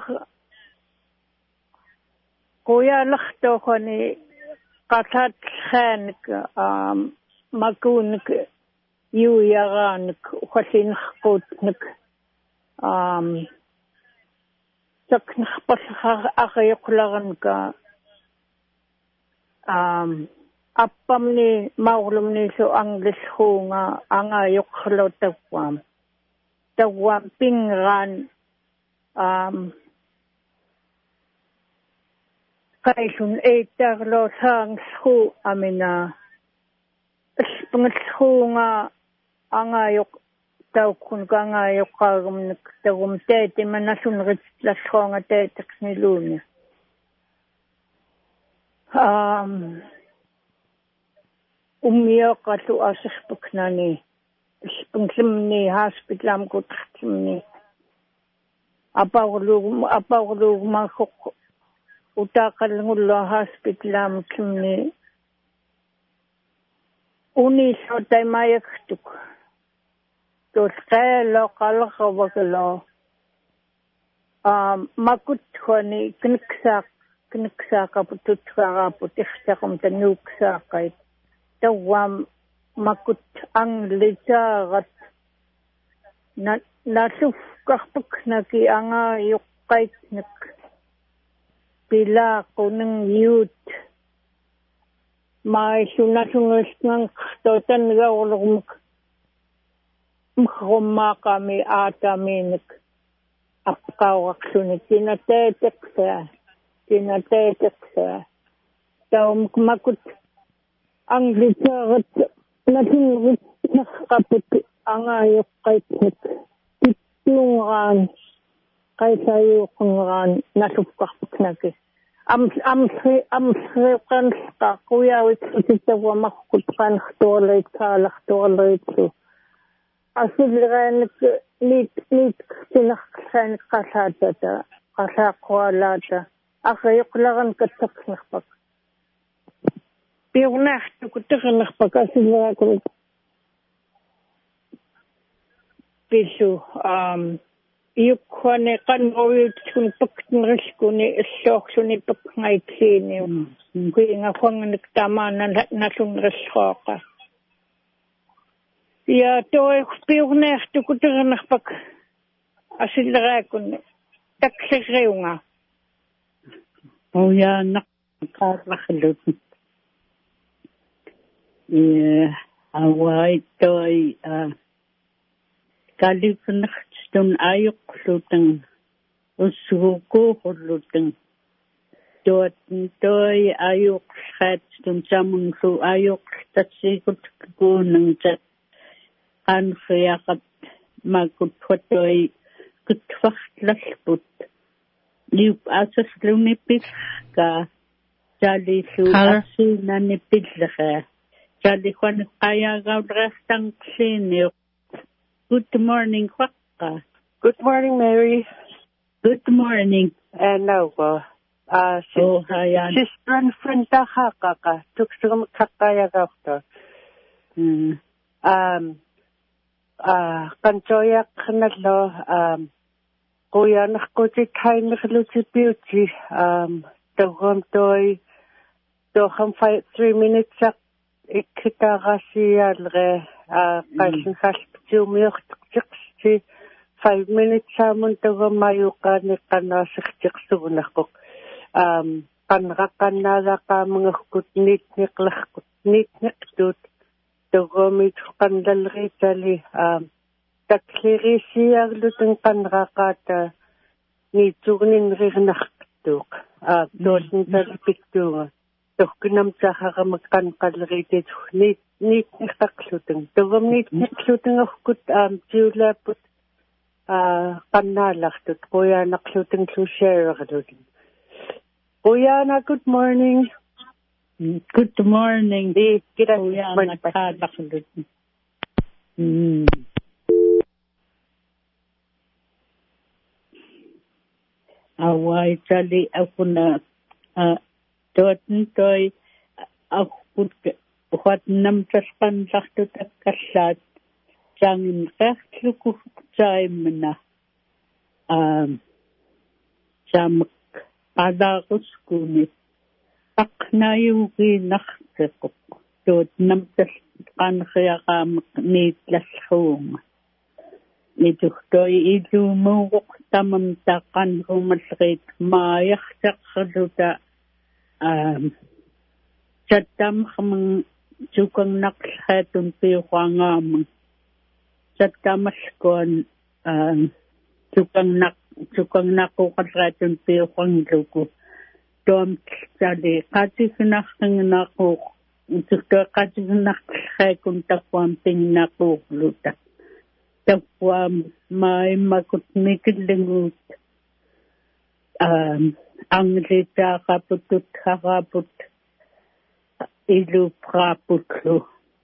kuya lakhto khani qatat khanik um makunik yu yaganik khasin khutnik um sakn khpasha akhayqlagan ka um appamni maulumni so anglis hunga anga yokhlo tawam tawam pingran um kaisun etarlo sang shu amina spngat hunga anga yok taukun kanga yoqagum tagum tete manasun rit la schonga tete kniluni um ummiaqatu asirpuknani spunglimni hospitalam kutrimni apawlugum apawlugum makok utaqalngulla hospitalam kimni uni sotay mayaktuk tos qelo qalqawaklo um makut khoni kniksa kniksa kaputut kaputixtaqum tanuksaaqait tawam makut ang lisagat na nasuf kahpuknaki anga yuqait nak pila kunang youth mai sunasungasngang totan gawlugmuk mkhomma kami ataminik apkawaksunik tinateteksa tinateteksa tawm makut ang lisagat nasungut nakaput angayok kaitnik titlungan kaitayukungan nasupkakpuknaki am am am kan ka kuya wit titawa makutkan khtolet kala khtolet asilgan nit nit tinakhan qasata qasa qwalata akhayqlagan katakhnaqpak biunaht kutakhnaqpak asilgan bisu um yukone kan oyut kun paktin riskuni issoksuni pakngai klini kuinga khwanganik tamana nasun rishoka ya toy spiugneh tukutirnakpak asilrakun taksireunga oya nakkarlaklut ya awai toy kalipnachtun ayuqlutang usguku hurlutang tot toy ayuq khatun samunsu ayuq tatsikut kunang chat an khayaqat makut khotoy kutfachtlalput liup asas lunipil ka jali su asina nipillakha jali khwan qaya gawdrastang klini. Good morning, Kwaka. Good morning, Mary. Good morning. And now, uh, uh, oh, hi, sister and friend Tahaka, took some kakaya after. Hmm. Um, uh, Kanjoya Kanalo, um, Goya Nakuti Kain Lucy Beauty, um, the home toy, the home fight three minutes up, Ikitagasi alre, uh, Kaisen Haspitumiok, five minutes salmon to go mayuka ni kanasik um kanrakanada ka mga kutnit ni klakutnit ni tut to go mit kandalri tali um takliri siya luteng kanrakata ni tugnin rinaktuk uh dosin talpiktunga to kunam tsaka magkan kalri tit nit nit ni takluteng to go nit ni kluteng kut um julaput Uh, kanalak tut kuya nakluting to share kadut. Kuya na good morning. Good morning. Di kita kuya nakadak kadut. Hmm. Away tali ako na uh, doon toy ako what nam taspan sakto takasat jangin kakluku Jaimna um Jamak Adakuskuni Aknayugi Nachteko Dot Namtas Kanhayakam Nit Lashum Nituhtoi Idu Mugok Tamam Takan Humasrit Mayachtak Haduta um Chatam Hamang Jukang Nakhatun Piwangam Satamaskon um tukang nak tukang nako katratun piwang luku dom tadi kati sinak nako tukto kati sinak kay kung takwam ping nako luta Tapwa may makutmikillingut um anglita kaputut haraput ilu praputlu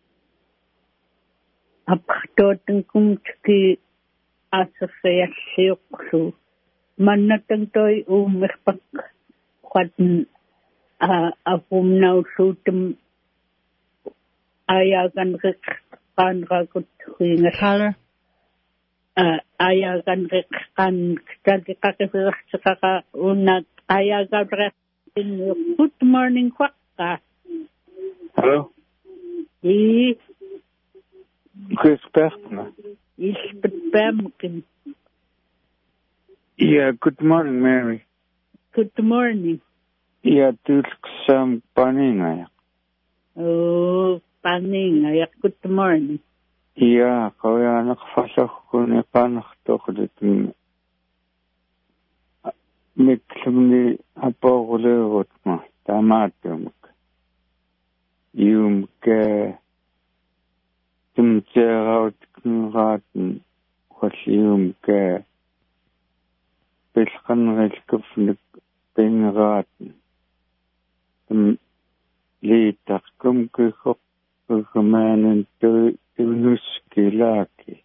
aptoten kumtki asasayasiuklu mannatang toy umirpak kwadn afumnausutum ayagan rik kanrakut huingas Color. ayagan rik kan kakakakakaka unat ayagan rik good morning kwakka. Hello? I Chris Bertner. Isbetbamkin. Yeah, good morning, Mary. Good morning. Yeah, tulksam paninga. Oh, paning. Ayak good morning. Yeah, kaya nakafasok ko ni panakto ko dito. Miklumni apo ko lewot mo. Tama ito. Yung ka tumteraut kuraten kasi yung ka pilkan relkufnik pingeraten. Tum litak kum kukok kukumanen tu tunuski laki.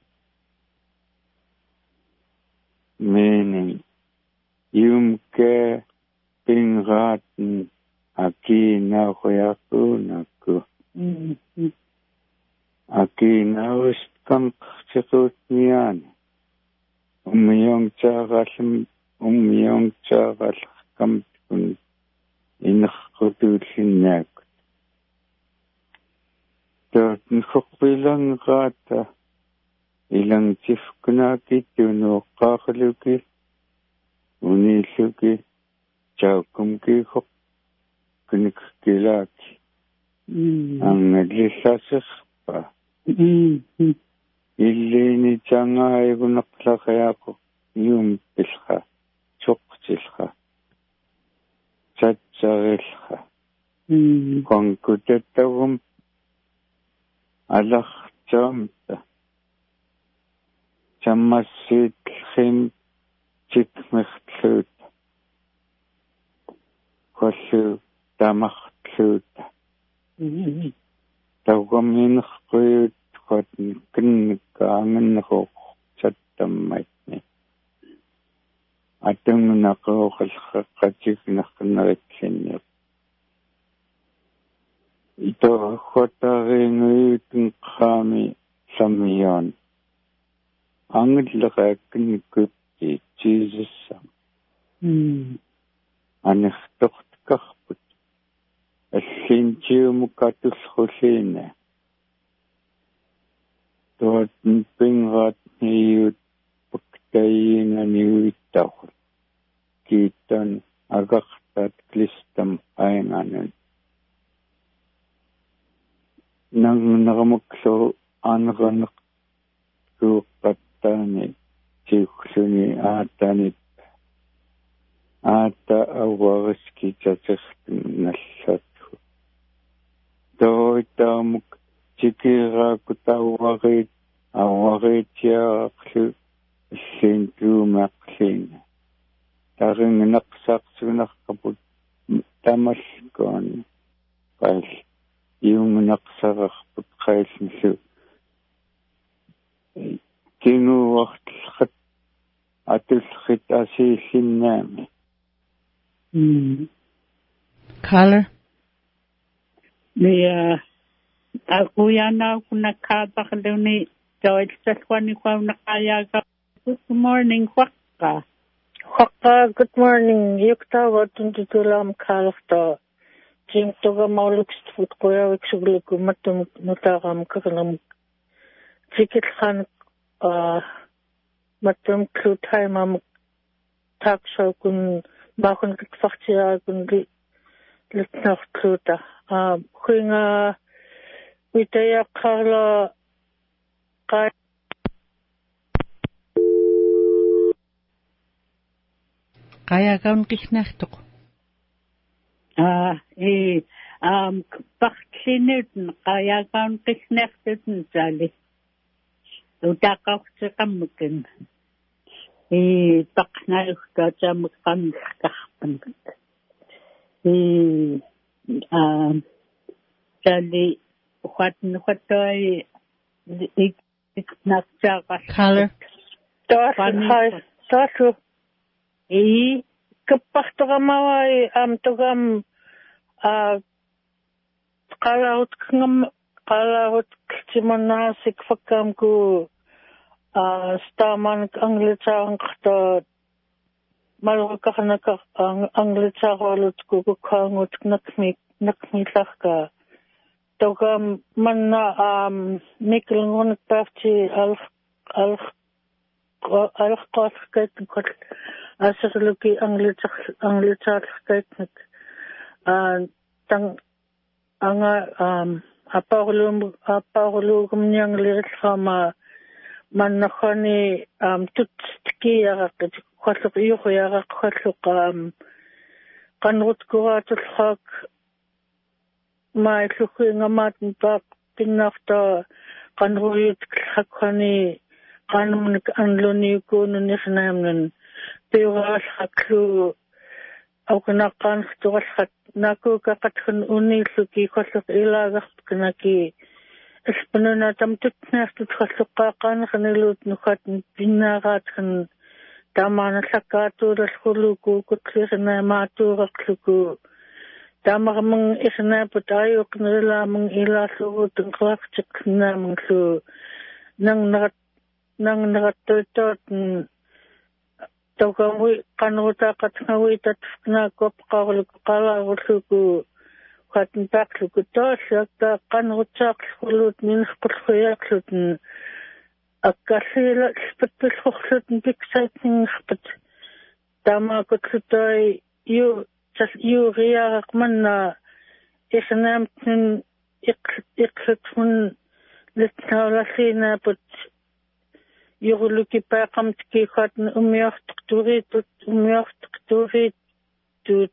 Meaning yung ka pingeraten aki na koyaku naku. Mm-hmm. Aki na ust kang sikut niyan. Umiyong tsakasim, umiyong tsakal kamtun inakutulin nakut. Tot nkukbilang kata ilang tifkunaki tuno kakaluki uniluki chaukumki kuk kunikilaki. Mm. Ang naglisasas pa. Mm-hmm. Ili ni tanga ay kunaklakaya ko yung pilka, chokchilka, chatsarilka. Mm. Kung kutatawam alak chamta, chamasit khim chikmekhtlut, kwasu damakhtlut. Mm-hmm. Tawam inakuyut kwa kinnikangan ko chattamay ni. Atong nako kalkachik na kanaritin. Ito kota rin itong kami sa miyon. Ang lakakin ko si Jesus. Mm. Anak tokot kakput. Asintiyo mo katus kusina. Tuhat pingrat niyut pagtayin na niyut ako. Kitan agaktat klistam payanganan. Nang nakamagso anak-anak ko katani siksuni atanit. Ata awagas kitsatsakin nasat. Doy tamuk chikira kutawarit awarit ya klu sintu maklin. Taring naksak sunak kaput tamas kon kais yung naksak kaput kais nisu. Kinu wakit atul khit asisin nami. Mm. Color. Ni ako yan na ako nakabakalaw ni Joel Saswani ko nakayaga. Good morning, Kwaka. Kwaka, good morning. Yuktawa tuntutulam kalafta. Jim toga mauluk stfut koya wiksugluku matum nutagam kakalam. Jikit khan matum klutai mam taksha kun bakun kitfaktiya kun litnaf kluta. Kuinga Vitaya Kala Kaya Kaya kaun kisnachtok. Ah, eh, um, baksinut kaya kaun kisnachtot sali. utaqartiqammakin i taqnaayuttaatsaamaqqammiqqarpan i um tali huatnuhatoi iknaqtaaqar Color. Taas taasu i kappartoqamawai am togam a qalaut kngam qalaut timanasik fakam ku a staman anglitsaanqta malqaqnaka anglitsaaqalut ku kuangut nakmi nakmillarka togam manna am miklngun tafti al al alqaskat kot asarluki anglitsa anglitsaaqkat a tang anga um aparlum aparlum nyanglirama mannakhani um tutskiaraqit qalluq iuqyaraq qalluq um qanrutkuratulhaq mailluqingamat taq pinnarta qanruyut hakhani qanumnik anluni kununirnaamnan piuraalhaqlu auqnaqaanqtuqalhat nakukaqatkhun unilluki qalluq ilaagarpkanaki Espinuna tam tutnastut qalluqqaaqaanaqnilut nukat pinnaaraatkan tamaanallakkaatuulalhuluku kutlirna maatuuraqluku tamarmung irnaaput ayuqnerilaamung ilaallugut qaqtiqnaamunglu nangnerat nangnerattuittaatn tawkamui qanrutaaqatngawi tatfknaakkuapqaarluku qalaarulluku Katen pakluku toosyak ta qanrutsaaqlulut minqulquyaqlutn akkasila spatpilqorlutn piksaitningerpat tamaakutlutai yu tas yuuriaraqmanna irnaamtnin iqlutmun litnaulalliinaaput yuruluki paaqamtki qatn umiortiqturitut umiortiqturitut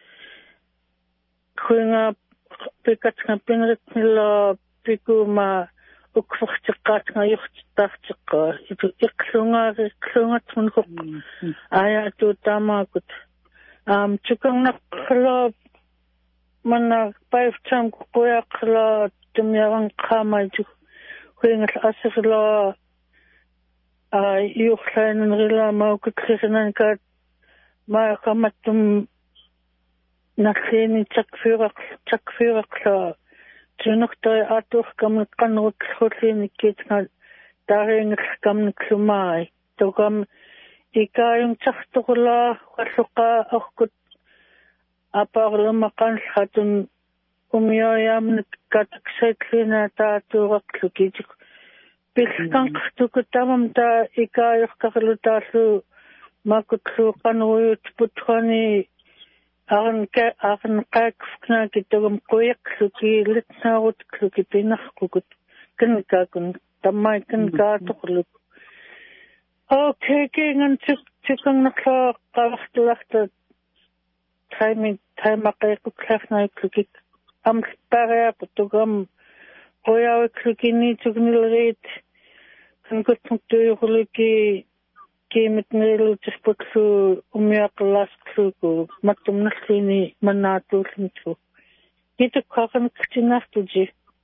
kuinga pikatnga pinritnila pikuma ukfurtiqqaatnga yurtittartiqqa itu iqlungaari iqlungatmun huq ayatu tamaakut am tukangnaqqala manna paiftam kuquyaqla tumyaranqaamaitu kuinga asirla a yuqlainanrila maukutlirinankat maaqamattum Naksini takfiraq takfiraqla tunuktai aturkam qanrutlhullini kitnga taringkamnklumai tokam ikayung tsartuqla qalluqa orkut aparlumaqanlhatun umioyamnik kataksaitlina taaturaqlukitik pilkanqtukutavam ta ikayurqarlutaallu makutlu qanruyut putkhani Aran ka aran qaakfkna kitagam qoyaqluki litnaarutluki pinarqukut kinkakun tammai kinkaatoqluk okay kengan tik tikangnaqa qavartularta taimi taimaqeequklarnaikluki amlpariaqutugam qoyawikluki tugnilriit kinkutnuktuйuqluki kimitngiluutisputlu umiaqlasqluku mattumnallini mannaatuullintu kituqqaqanqtinartuji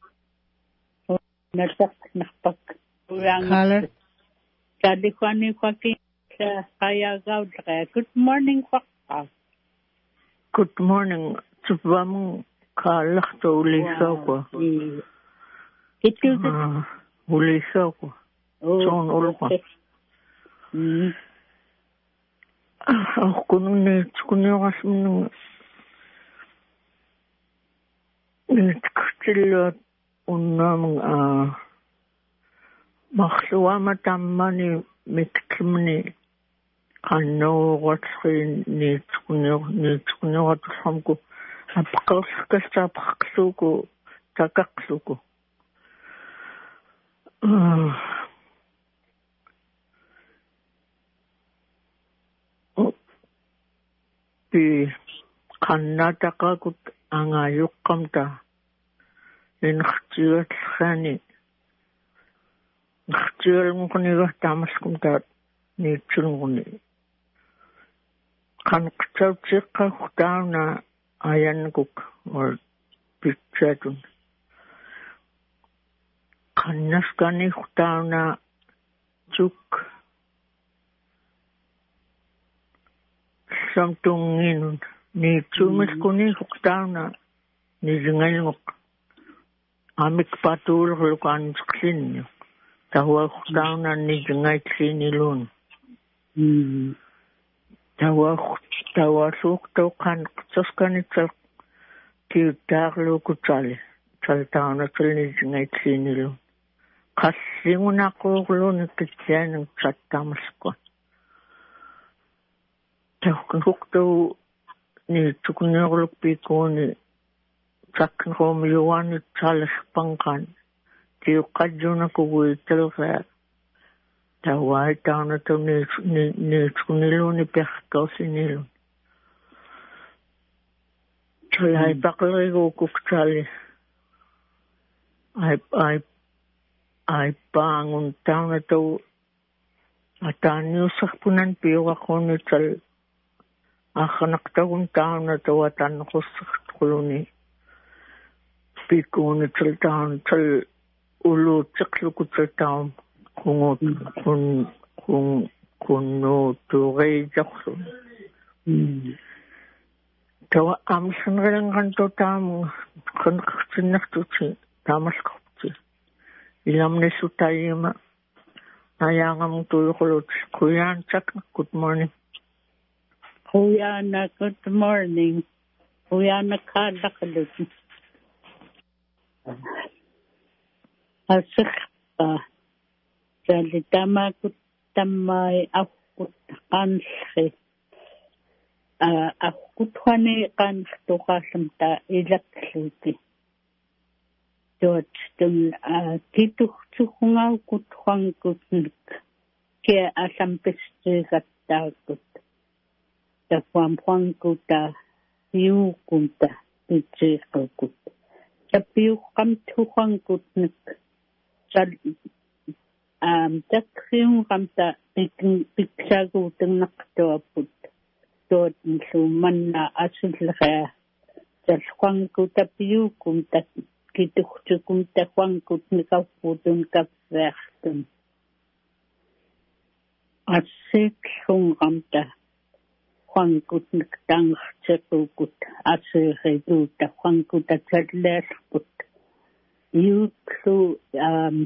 nasaqnarpak Color. Kalikwani kwaki qayagaudra good morning kwaqqa Good morning tupam kaallartu ulissaaqua kitu ulissaaqua soon ulqa Mm. Ah, kunni kunniorasmnu nitkutilla unnaamung a marluama tammani mitkimni qannuuratrin nitkunior nitkunioratusamku apqerskastapaqluku takaqluku ah pi qannataqakut angayuqqamta inqtigatlani Khtiel mkuniga tamaskum ta ni chunguni. Kan ktsautsika khtauna ayan kuk or pitchatun. Kan naskani khtauna chuk samtungin ni chumis kuni khtauna ni jingayngok. Amik patul lukan sksin. Tawa khtauna ni jingay ksinilun. Mm. Tawa tawa suk taw kan ksaskani tsal kiutarlu kutsali. Tsal tauna tsal ni jingay ksinilun. Kasinguna kurlo ni kityan ng tsat tamasko. Taw kuk taw ni tukunyarluk piko ni Sakin Romeo ni Charles Pangkan. Tiyo kadyo na kuwi talaga. Tawai tayo na ito ni ni nilo ni Pekkaw sinilo. Chalay pakalay ko kuksali. Ay ay ay pangun tayo na ito. Atanyo sakpunan piyo ako ni Chal. Akanak taon tayo na ito atan ko saktulo ni. Piko ni tsal taon, tsal ulo tsaklo ko tsal taon kung kung kung kung no turay jakso. Tawa amsan rin kanto taon, kung kaksinak to si, tamas ko si. Ilam na su tayo ma, nayangam tuyo ko lot. Kuya, tsak, good morning. Kuya na, good morning. Kuya na kada ka doon. Asik pa. Jadi tama ko tamay ako kansi. Ako tuwani kansi to kasamta ilaksuti. Dot dun tituk tukungaw ko tuwang kutnik. Kaya asampisti katakot. Takwampuang ko ta yu kunta. Titsiko kuta. Tapiu kam tuhang kutnik. Sal um takriung kam ta piking piksagu teng nakto aput. Dot suman na asil kaya. Sal kwang ku tapiu kum ta kituk kum ta kwang kutnik aputun kapverten. Asik sung kam ta. Kwang kutnik tang tsakukut asiridu ta kwang kuta tsadleskut. Yuklu um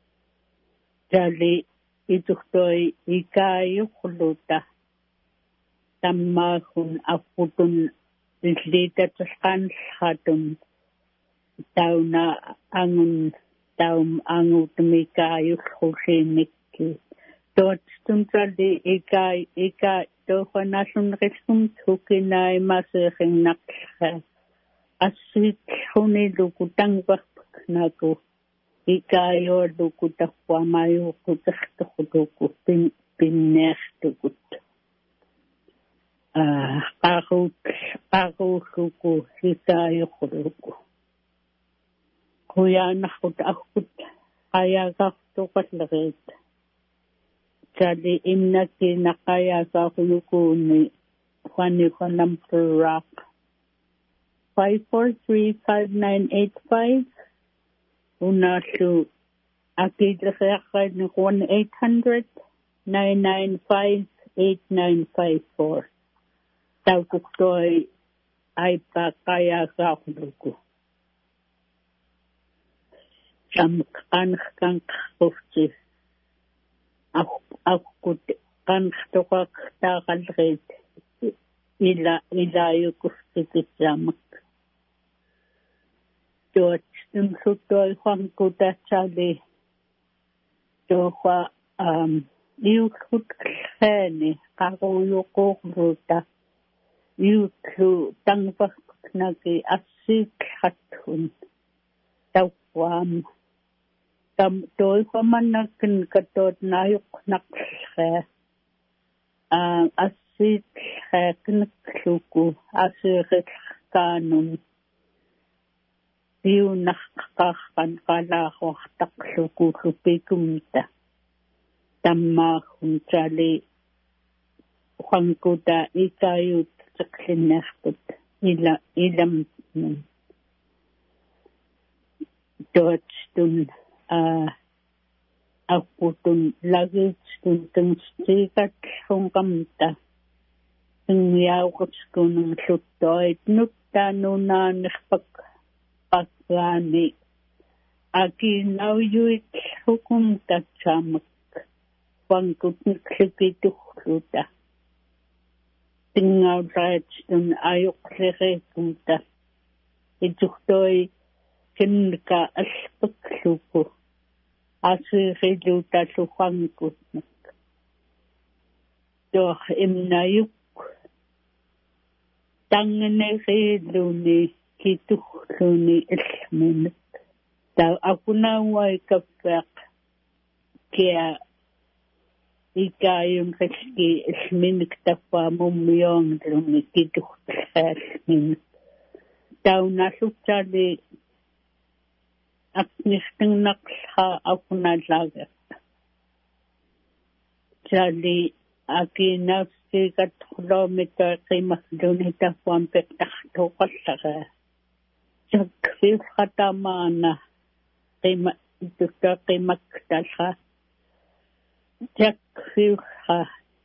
jali ituktoi ikayuklu ta tammahun aputun islita taskan hatun tauna angun taum angu tumikayuklu sinikki. Dort stuntrali ikay ikay to nasun resum tukinay masering nakha asit huni lukutang baknako ikayo lukuta kwamayo kutakto kuduku pin pinnestukut ah ako ako kuku ikayo kuduku kuya nakut akut kaya kakto katlagit Jadi imna kinakaya sa kuluko ni Juani Juanam Rock. five four three, five nine eight five. Una su akidrakaya ni one eight hundred, nine nine five, eight nine five four. Tawkuktoy ay pakaya sa kuluko. Samkan kang kufti. Ako ako kan stokak takal red ila ila yukustikit jamak. Dort stum sutoy kwang kuta chali. Doha um yukut kene kako yukok ruta. Yuklu tangpak nagi asik hatun. Tawam. Tam toy paman nakin katot nayuk nakhe uh, asit khe knakluku asirit kanun iunarqaqarqan qalaaruartaqlukuullupikumta tammaahun tali Juankuta ikayut taqlinnerput ila ilam dotstun a aqutun lagitstun tungstikat hunqamta ngiauqskunung lluttoit nuttanunaanirpak pakkaani akinauyuit hukum tatsamak Juankutniklikituhluta tingauraitstun ayuqlerekumta ituhtoi kinka alpakluku asirilutallu Juankutnik toh imnayuk tangeneriluni kituhluni ilminik ta akunawai kapaq kia ikayun riski ilminik tapamumiyong luni kituhlmin taunasutali aknisting nakha akunalaga tali akinafsi kilometer qimahduni tapuan pektahtuqallaga jakfil khatamana qima tukta qimaktalha jakfilha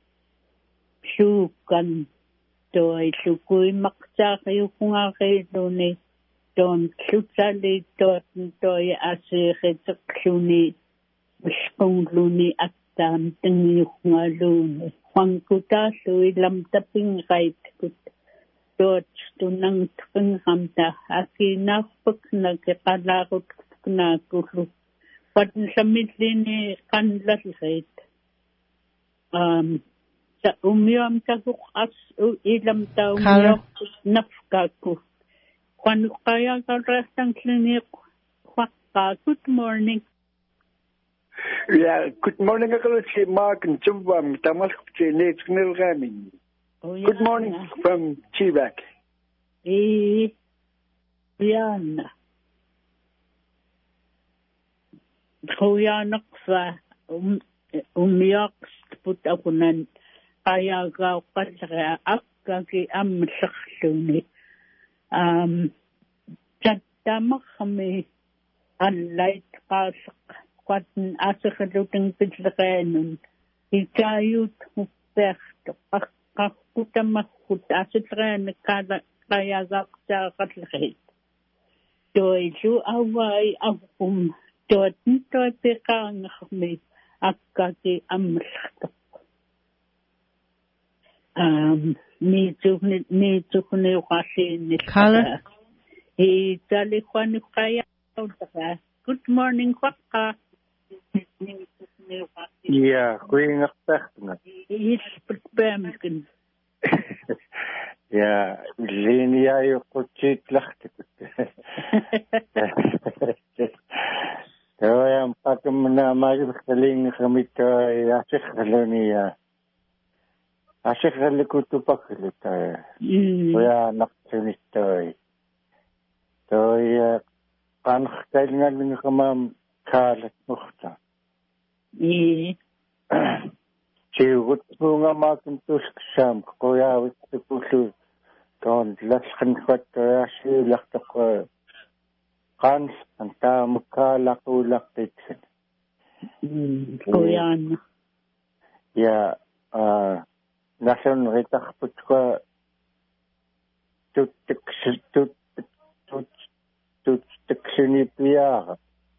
shukan toi lukui maqtaaqiyukungaqiiluni ton tlutali tot toi asiqitiqluni usqungluni attaan tingiuqngaluni Juankutallu ilam tapinqaitkut tot tunang tpingamta akinarpaknaki qalaarutknakullu patnsamillini qanlalgait um sa umiam tahuq as ilam taumiam nafkaku Juanukaya kalrastang klinik Juanka good morning. Yeah, good morning Akaluchi Mark and Chumbam Tamalchi Nate Nilgami. Good morning from Chivak. Eh Yana. Hoyanakfa um umiaks put akunan ayaga qalra akkaki amlakhluni. Um, Jatamakami allight qasak quatin asakhaluting pitlaganun ikayut hupperto qaqqutamakut asatran kala kayagaqtaaqatlaqit toilu awai avum totin toipeqaangaqmi akkaki amlaqtaq um Nitsuhni nitsuhni washini. Color. He tali Juanukaya. Good morning, Juanka. Yeah, going up back. He's prepared. Yeah, Linia, you could cheat lacht. So I am Pakamana Magling Hamita Yachalonia. Ashikali kutupakilita. Wea naktinitoi. Toi kankhtailngal ng kamam kalat mukta. Eh. Chiwut bunga makintus ksam kuya wit pulu. Ton laskan kwat ashi laktak kans anta mukalak ulak pitsin. Kuyan. Yeah. Uh, Nasan ritak putka tut tut tut tut tut tiksini piya.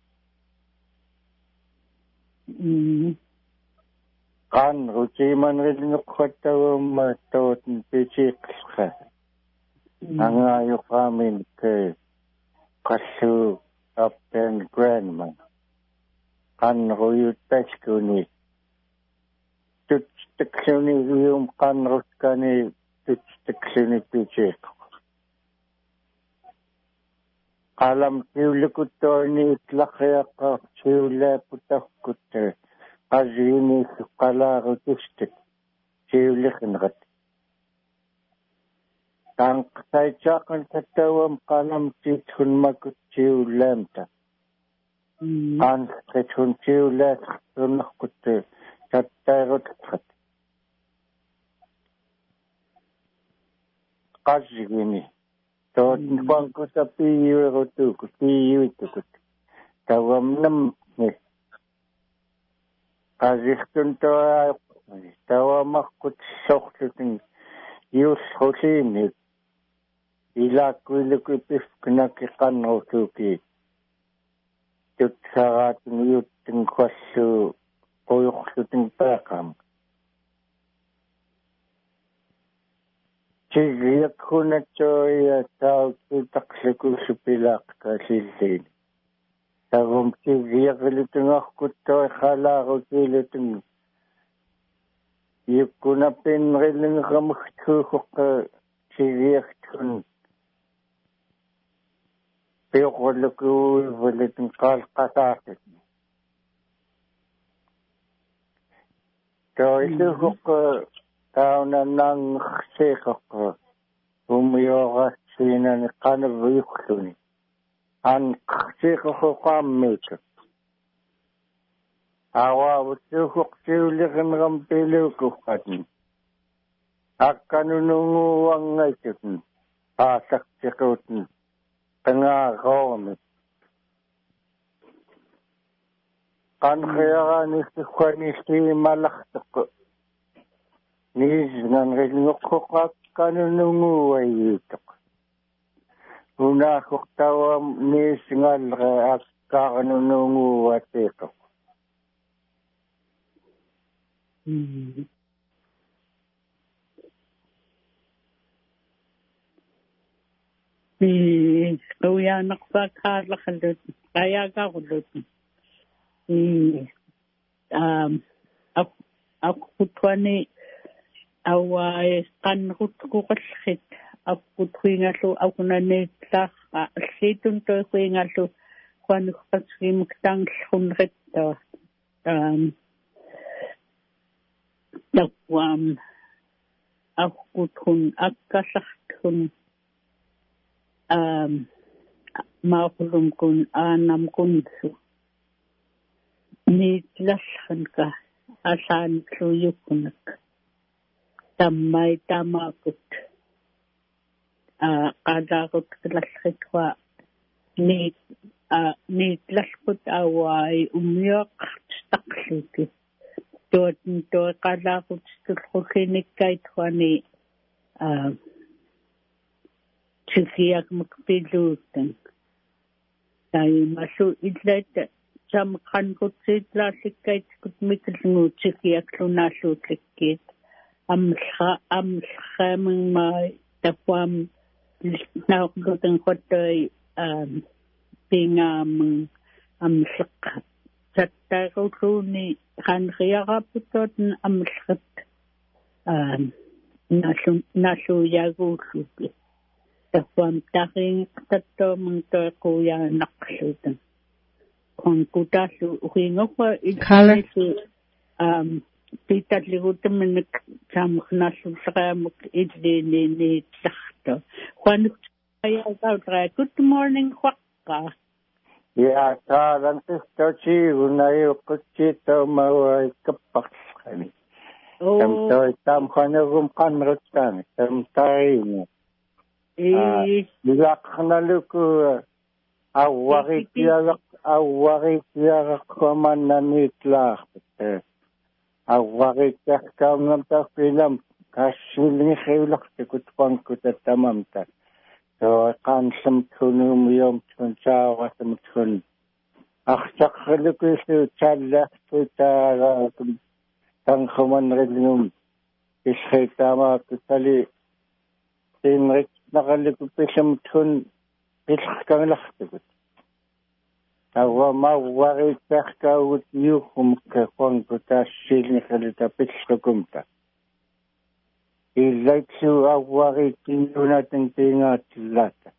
Kan ruci man rin nukhatawam matot pichikha. Angayo kamin kay kasu up and grandma. Kan ruyut peskuni. Tiksini yung kanrot kani tiksini pichik. Alam tiulikut to ni itlakya ka tiule putakut azini kala rutistik tiulikinrat. Tang say chakan katawam kalam titun makut chiu lemta. An ketun chiu let noch kutte tatarot khat. Qajigini. So nkwang ko sa piyu ko tu ko piyu tu ko. Tawam nam ni. Qajikun to tawam ko soktin yus khosini. Ila kuiluku pif knaki qanno tuki. Tutsarat niyutin kwassu qoyuqsutin paqam. Chigiyakuna choya tau tutaqliku supilaq kasilin. Tagum chigiyakilitin akkuto khalaqo kilitin. Yukuna pinrilin qamukhtuhuqa chigiyakun. Piyokoluku valitin qalqataaqit. So isuhuqa tauna nang xeqaqa umiyoqa sinani qanavuyuqluni. An xeqaqa qammika. Awa usuhuq siuliqin rampilukuqatin. Akkanunungu wangaitin. Pasaqtiqutin. Tengah kau kan kaya ni sekwani si malak tak ni dengan rinuk kok kanunungu ay tak una kok tawa ni singal ak kanunungu atek hmm Ni kuya nakpakala kalut kaya ka kulut. Ni um ak aku tuani awai kan kut kukalhit aku tuingalu aku nane tak situn to tuingalu kwan kasim ktang hunret um dakwam aku tun akasahtun Um, makulum kun anam kun su ni lashan ka asan suyukunak tamay tamakut uh, kadakut lashat wa ni uh, ni lashkut away umyak staksuti dot dot kadakut stukhinik kait wani uh, Chikiak makpilutan. Tayo masu idlet jam kan ko sidla sikait kut miklingu chikiak lunasu tikit. Am kha am khamang mai tapwam nauklutan kotoy um pingam am sak. Satta ko ni kan khiyaka putot am sak. Um nasu nasu yagu suki. Tapwam taking tato mungto kuya naksutan. Kung kutasu uhingo ko idlesi um pitat ligutan manik samuk nasu sakamuk idli ni ni tlakto. Kung kaya kaya good morning kwaka. Ya taran tistochi unayo kuchito mawai kapakskani. Tamtoy tam khanagum kanrotani. Tamtay mo. Eh, bila kanaluku awari tiarak awari tiarak komananit lah. Awari tiak kaunam tak film kasulni khilak tikut pangkut tamam tak. So kan semtunum yom tunca wasam tun. Aksak khaluku su chalak tutara tang khaman rednum. Iskhitama tutali tinrik nakalipupisam tun pilkang laktikut. Awa mawari pekkaut yukum kakong kutasil ni kalita pilkakumta. Ilaitsu awari tiyo natin tingat lata.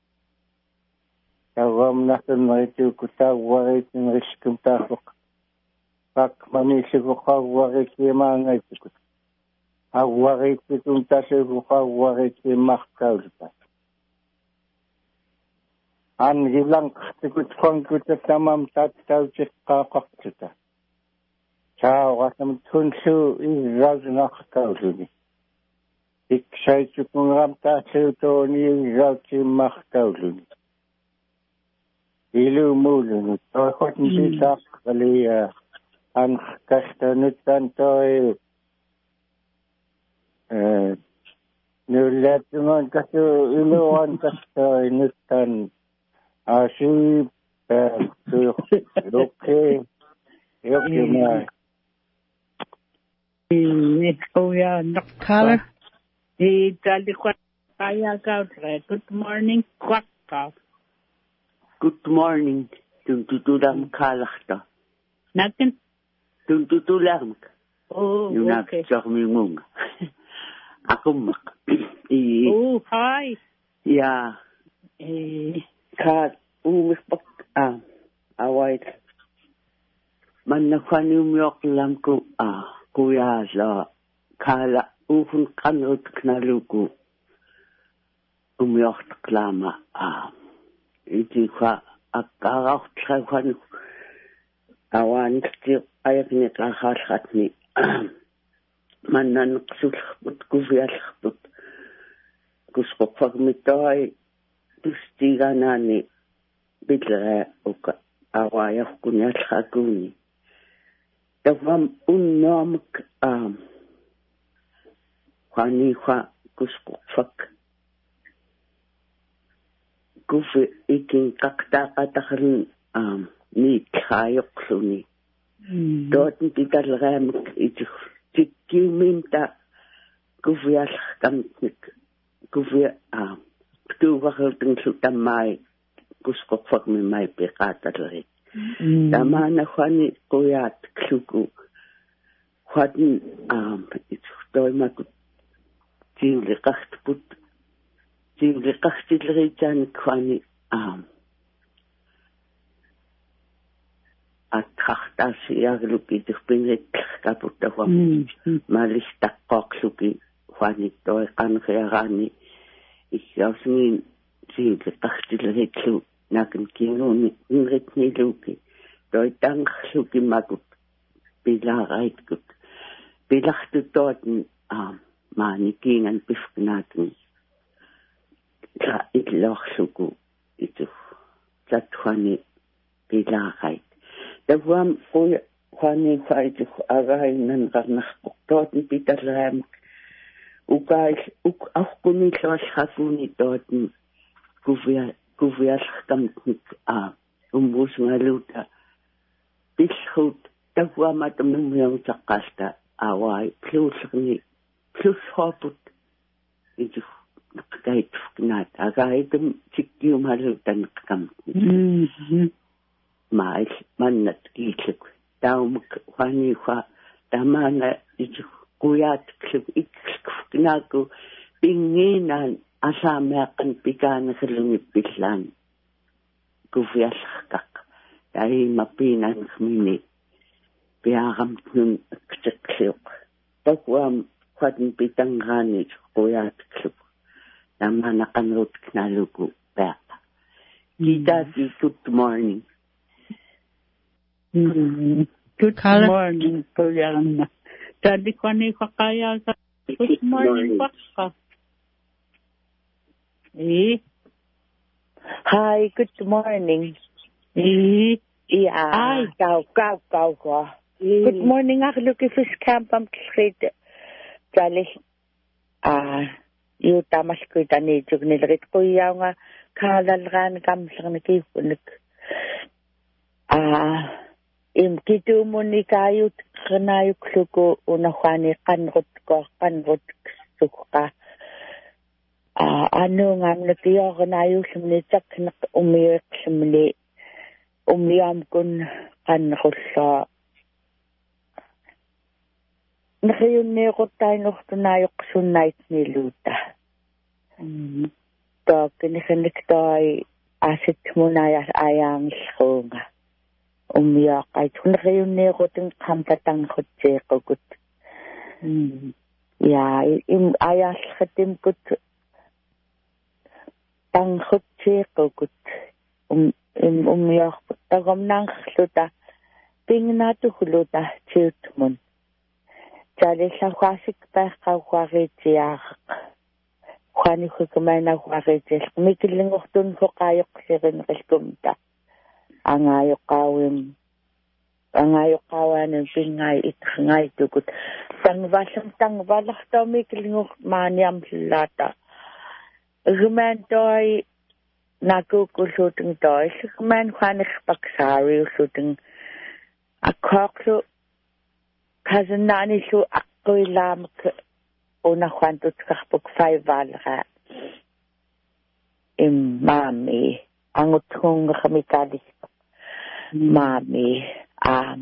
Awam natin maritu kutawari tin riskumta kuk. Pak mamisiko kawari kimangay tikut. Awari tikum tasyo kawari kimakkaulta. An gilang tikut kongkut tamam tat tau cikakakta. Ciao, wasam tunsu izraz naktauluni. Iksai cikungam ta seutoni izraz cimaktauluni. Ilu muluni. Tohot nbitak kali an kasta nutan toi nulat ngon kasu ilu an kasta nutan Ashi, okay, okay, my. Oh yeah, Caller. Hey, Charlie, kaya ka Good morning, Quacka. Good morning. Tuntutulang kalakta. Natin? Tuntutulang. Oh, yung okay. Yung nagsakumimong. Ako mak. Oh, hi. Yeah. Eh. Ka umispak ah await man nakwanim yok lang ko ah kuya la kala ufun kanot knaluku umyok klama ah iti kwa akaraw trakwan awan kti ayak ni kakhat ni man nan sulhut kuvyalhut kusko pagmitoy tustiganani Bidra uka awaya kunya tsakuni. Davam unnamak um kwani kwa kuskufak. Kufi ikin kakta katakrin um ni kayok suni. Dort kita lagamak itu tikki minta kufi alkamnik kufi um tu wakal tung tamai Gusto fag mi may pekata rin. Tama na kwani kuyat kluku. Kwani um ito doy makut tingli kachtput tingli kachtilri jan kwani um at kachta siya luki ito pinit kaput ako malis takok luki kwani doy kan kaya gani ikaw singin tingli kachtilri kluku nakin kinuni ingrit ni luki doi tang luki magut bila rait gut bilach tu dorten um mani kingan bifgnaten ka itloch suku itu tatwani bila rait da wam ko kwani fait agai nan garnach dorten bitter lam ukai uk auch kuni klas hafuni dorten kuvia Kuvias kamtik a umbus ngaluta bishut tawwa matamum yung sakasta away plus ni plus hoput itu nakait fnat agay tum tikyu malutan kamtik mais manat kichik taum kwani kwa tamana itu kuyat kluk ikskfnaku pinginan Asamakan pikan kelungit bislan. Kuviaskak. Dahil mapinan kmini. Piakam nun kceksyok. Takwam kwadin pitang ganit kuyat kluk. Naman nakanrot knalugu. Peka. Kita di good morning. Mm-hmm. Good Kala. Morning, Puyana. Tadi ko ni kakaya ka. Good morning, Paka. Eh? Hi, good morning. Eh? Yeah. Hi. Go, go, go, go. Eh. Good morning. Aku luki fish camp am kret. Jali. Ah, you tamas ko tani jug nilrit ko yaw nga kalalgan kamsang nakipunik. Ah, im kitu mo ni kayo kanayok luko unahwani kanrot ko kanrot suka. Ah, ano nga nagtiyo ko na yung sumnitak na umiyak sumni umiyam kun kan ko sa nakayon niyo ko tayo nukto na yung sunnight ni Luta. Mm. To, kinikinig to ay asit mo na yung ayang ko nga. Umiyak ay kung nakayon niyo ko ting kampatang ko tseko gut. Mm. Yeah, im ayas katim kut Tang khutche ko kut um um umyorput tagomnangluta pingnatuhuluta tiutmun talillahwaasik paaqqauqariitiaaqaq quanihukamaina huariitil mikillingortun hoqaayoqlirinqilkumta angaayoqaawim angaayoqaawaanun pingai itqangaitukut tangvallam tangvalartaumikillingur maaniamllaata Ruman doi nakukulluting doi Ruman huanikpaksaari ulluting akoklu kasananilu akkuilaamak una huantutkarpuk faivalra im mami angutungramikalis mami um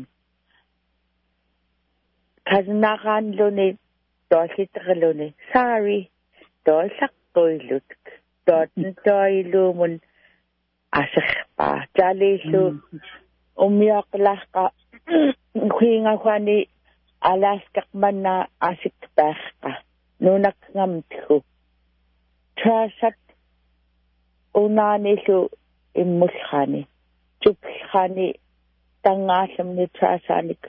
kasanaqanluni dolliterluni sorry dollak toilut dot toilumun asakpa jalisu umyaqlaqa khinga khani alaskaq manna asikpaqqa nunak ngamthu trasat unanilu immulkhani chuplkhani tangaaslamni trasanik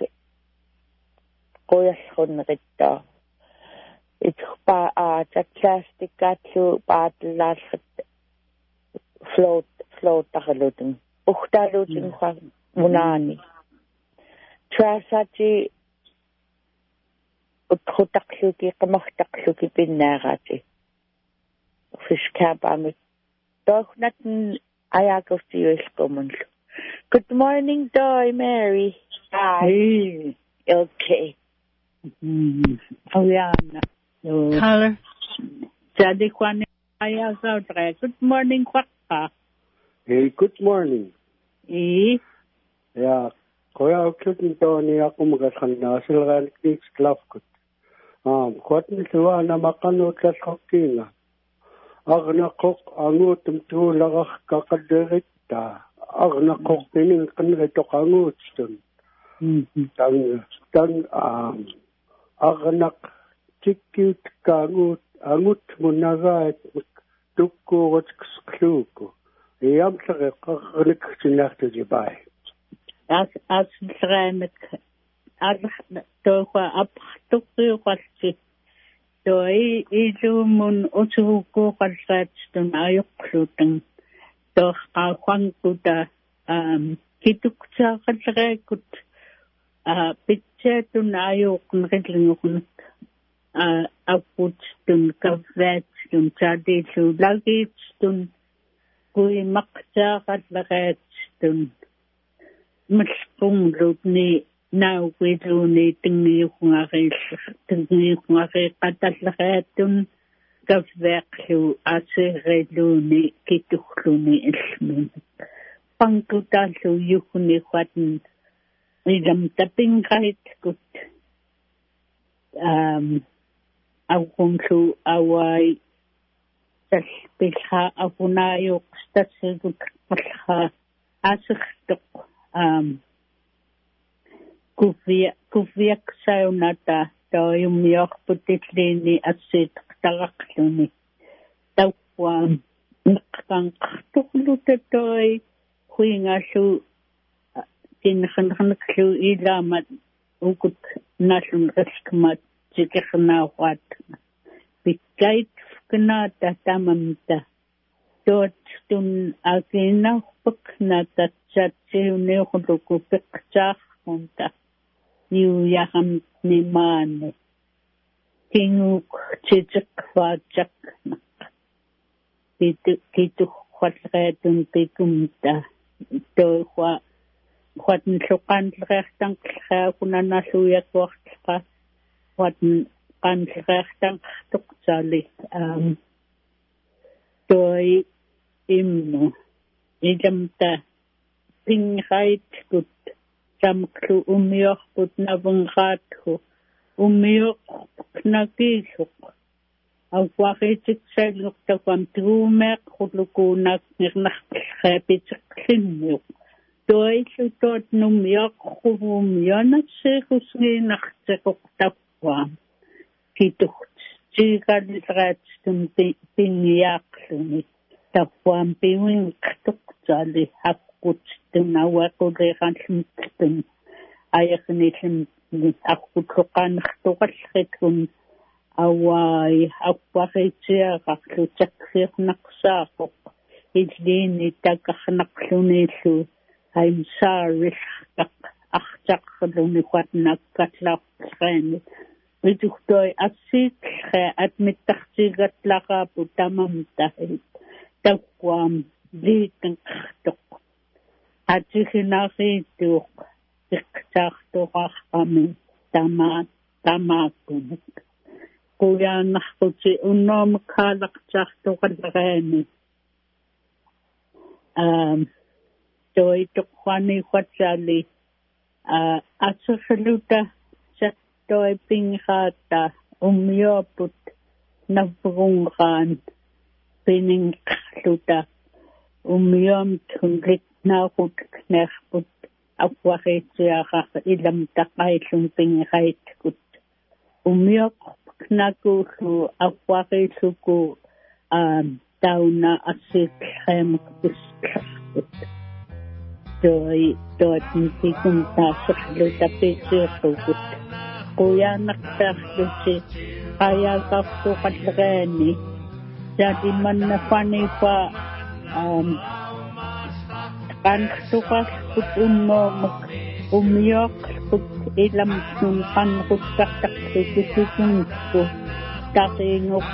qoyallunritta itpa a plastic atlu paatlallat float float tagalutun uhtalutun khan munani trasati utkhutakluki qamartakluki pinnaarati fish camp amit dognat ayakostiuilkomun. Good morning, Doi Mary. Hi. Hey. Okay. Mm. Oh yeah. Color. Jadi kwan ayah saudara. Good morning, Kwakka. Hey, good morning. Eh. Ya, kaya ukyutin to ni ako magasan na sila kaniks klafkut. Um, kwat ni siwa na makanot kas kokina. Agna kok angutum tulakak kakadirita. Agna kok pining kanrito kangutstun. Tang, tang, um, agnak tikit kangut, angut munagait, tukko wat skluko. Iyam sa kakanik sinakto jibay. As, as schrijmet, as, toch op, toch wat Doi ilumun usuku kalsatstun ayuqlutun doch qawqankuta um kituksa kalsaqaykut a pitchatun ayuqnqillinguqnuk a aputstun kavvatstun tsadillu lagitstun kuimaqtaaqallaqaatstun malqumlutni nauwiluni tingiuqngarill tingiuqngariqqatallaqaatun kavveaqlu asereluni kituqluni ilmun pankutallu yuhni huatn ilam tapinqaitkut um awqunlu awai talpilha apunayuq statsgut qalha asertuq um Kuvia kuvia saunata toyum yorputitlini asit taraqluni tawam nqan qtuqluta toy huingalu kinxanxanqlu ilamat ukut nalun riskmat tikernawat bikait knata tamamta tot tun agina puknata chatsiune khuluku pikchar konta New Yaham Nimane Kinguk Chichak Kitu Kitu Quatretun Pikumta Dohua Quatin Chokan Rechtan Kuna Suya Quartka Quatin Kan Rechtan Tuksali um Doi Imno Idamta Pinghait Gut Samklu umyorput navungaathu umyorpnakisuk awwaqitiksalluqtakwam tuumeq khulukunak nirnarqapitsiqlinnuq toillu tot numyorquvum yanatssequsnginarteqoqtappuam kituqt tiiqalilraatstun pinniyaaqluni tapuan piwing ktuk jali hakut tunawa kuleran tun ayaknitim hakut kan ktukal khitun awai akwaritsia kaklu chakhir naksa idlin itakahnaqlunilu I'm sorry tak achtakluni kwatnak katlaqren Viduhtoi asit khe admittakhtigat laqa putamam tahit takwam liitn khtok atsikhinari tuq iqtaartoqarqami tama tamakun kuyaannarquti unnoom kaalaqtaartoqallerani um toi toqwani kwatsali uh atsikhiluta toi pinghata umyoput navungan piningluta umyom tunglit naut knerput akwaretsiaqa ilam taqailun pinghaitkut umyok knakuhu akwaresuku um tauna asit khemkut toi toi pintikum taskhluta pitsirukut kuyanaqtaarluti qayaqartuqallerani jadimannaffanipa um qanqtuqarput unnoormak umioqput ilamtun qanqussartaqtukusukunku taqiinguq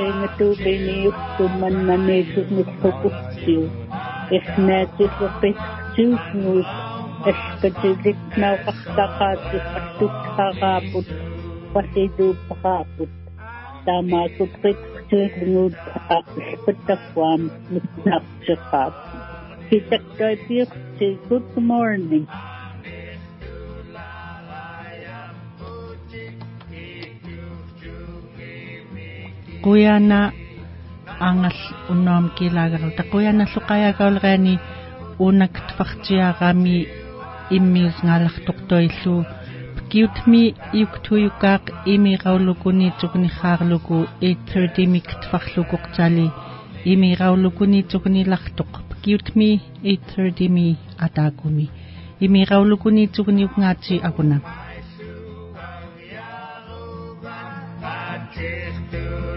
taqiingatuuliniuqtummannaniisunilluquttiu isnaatiserpittiusnuut Eskatiliknauqartaqaatiqartuqqaraaput wasiduuppaqaaput taamaakutqitqtiilnguut aqilpattaquam mitnaqsiqaap Kitaktoipiuqti good morning Kuyana angal unnoom kilaagarulta kuyana luqayagaulreani unaktfartiarami immius ngalartortoillu kiutmi yuktuyukaaq imiraulukuni tuknihaarluku eight thirty miktfarlukuqtali imiraulukuni tuknilartoq kiutmi eight thirty mi ataakumi imiraulukuni tukniukngaati akuna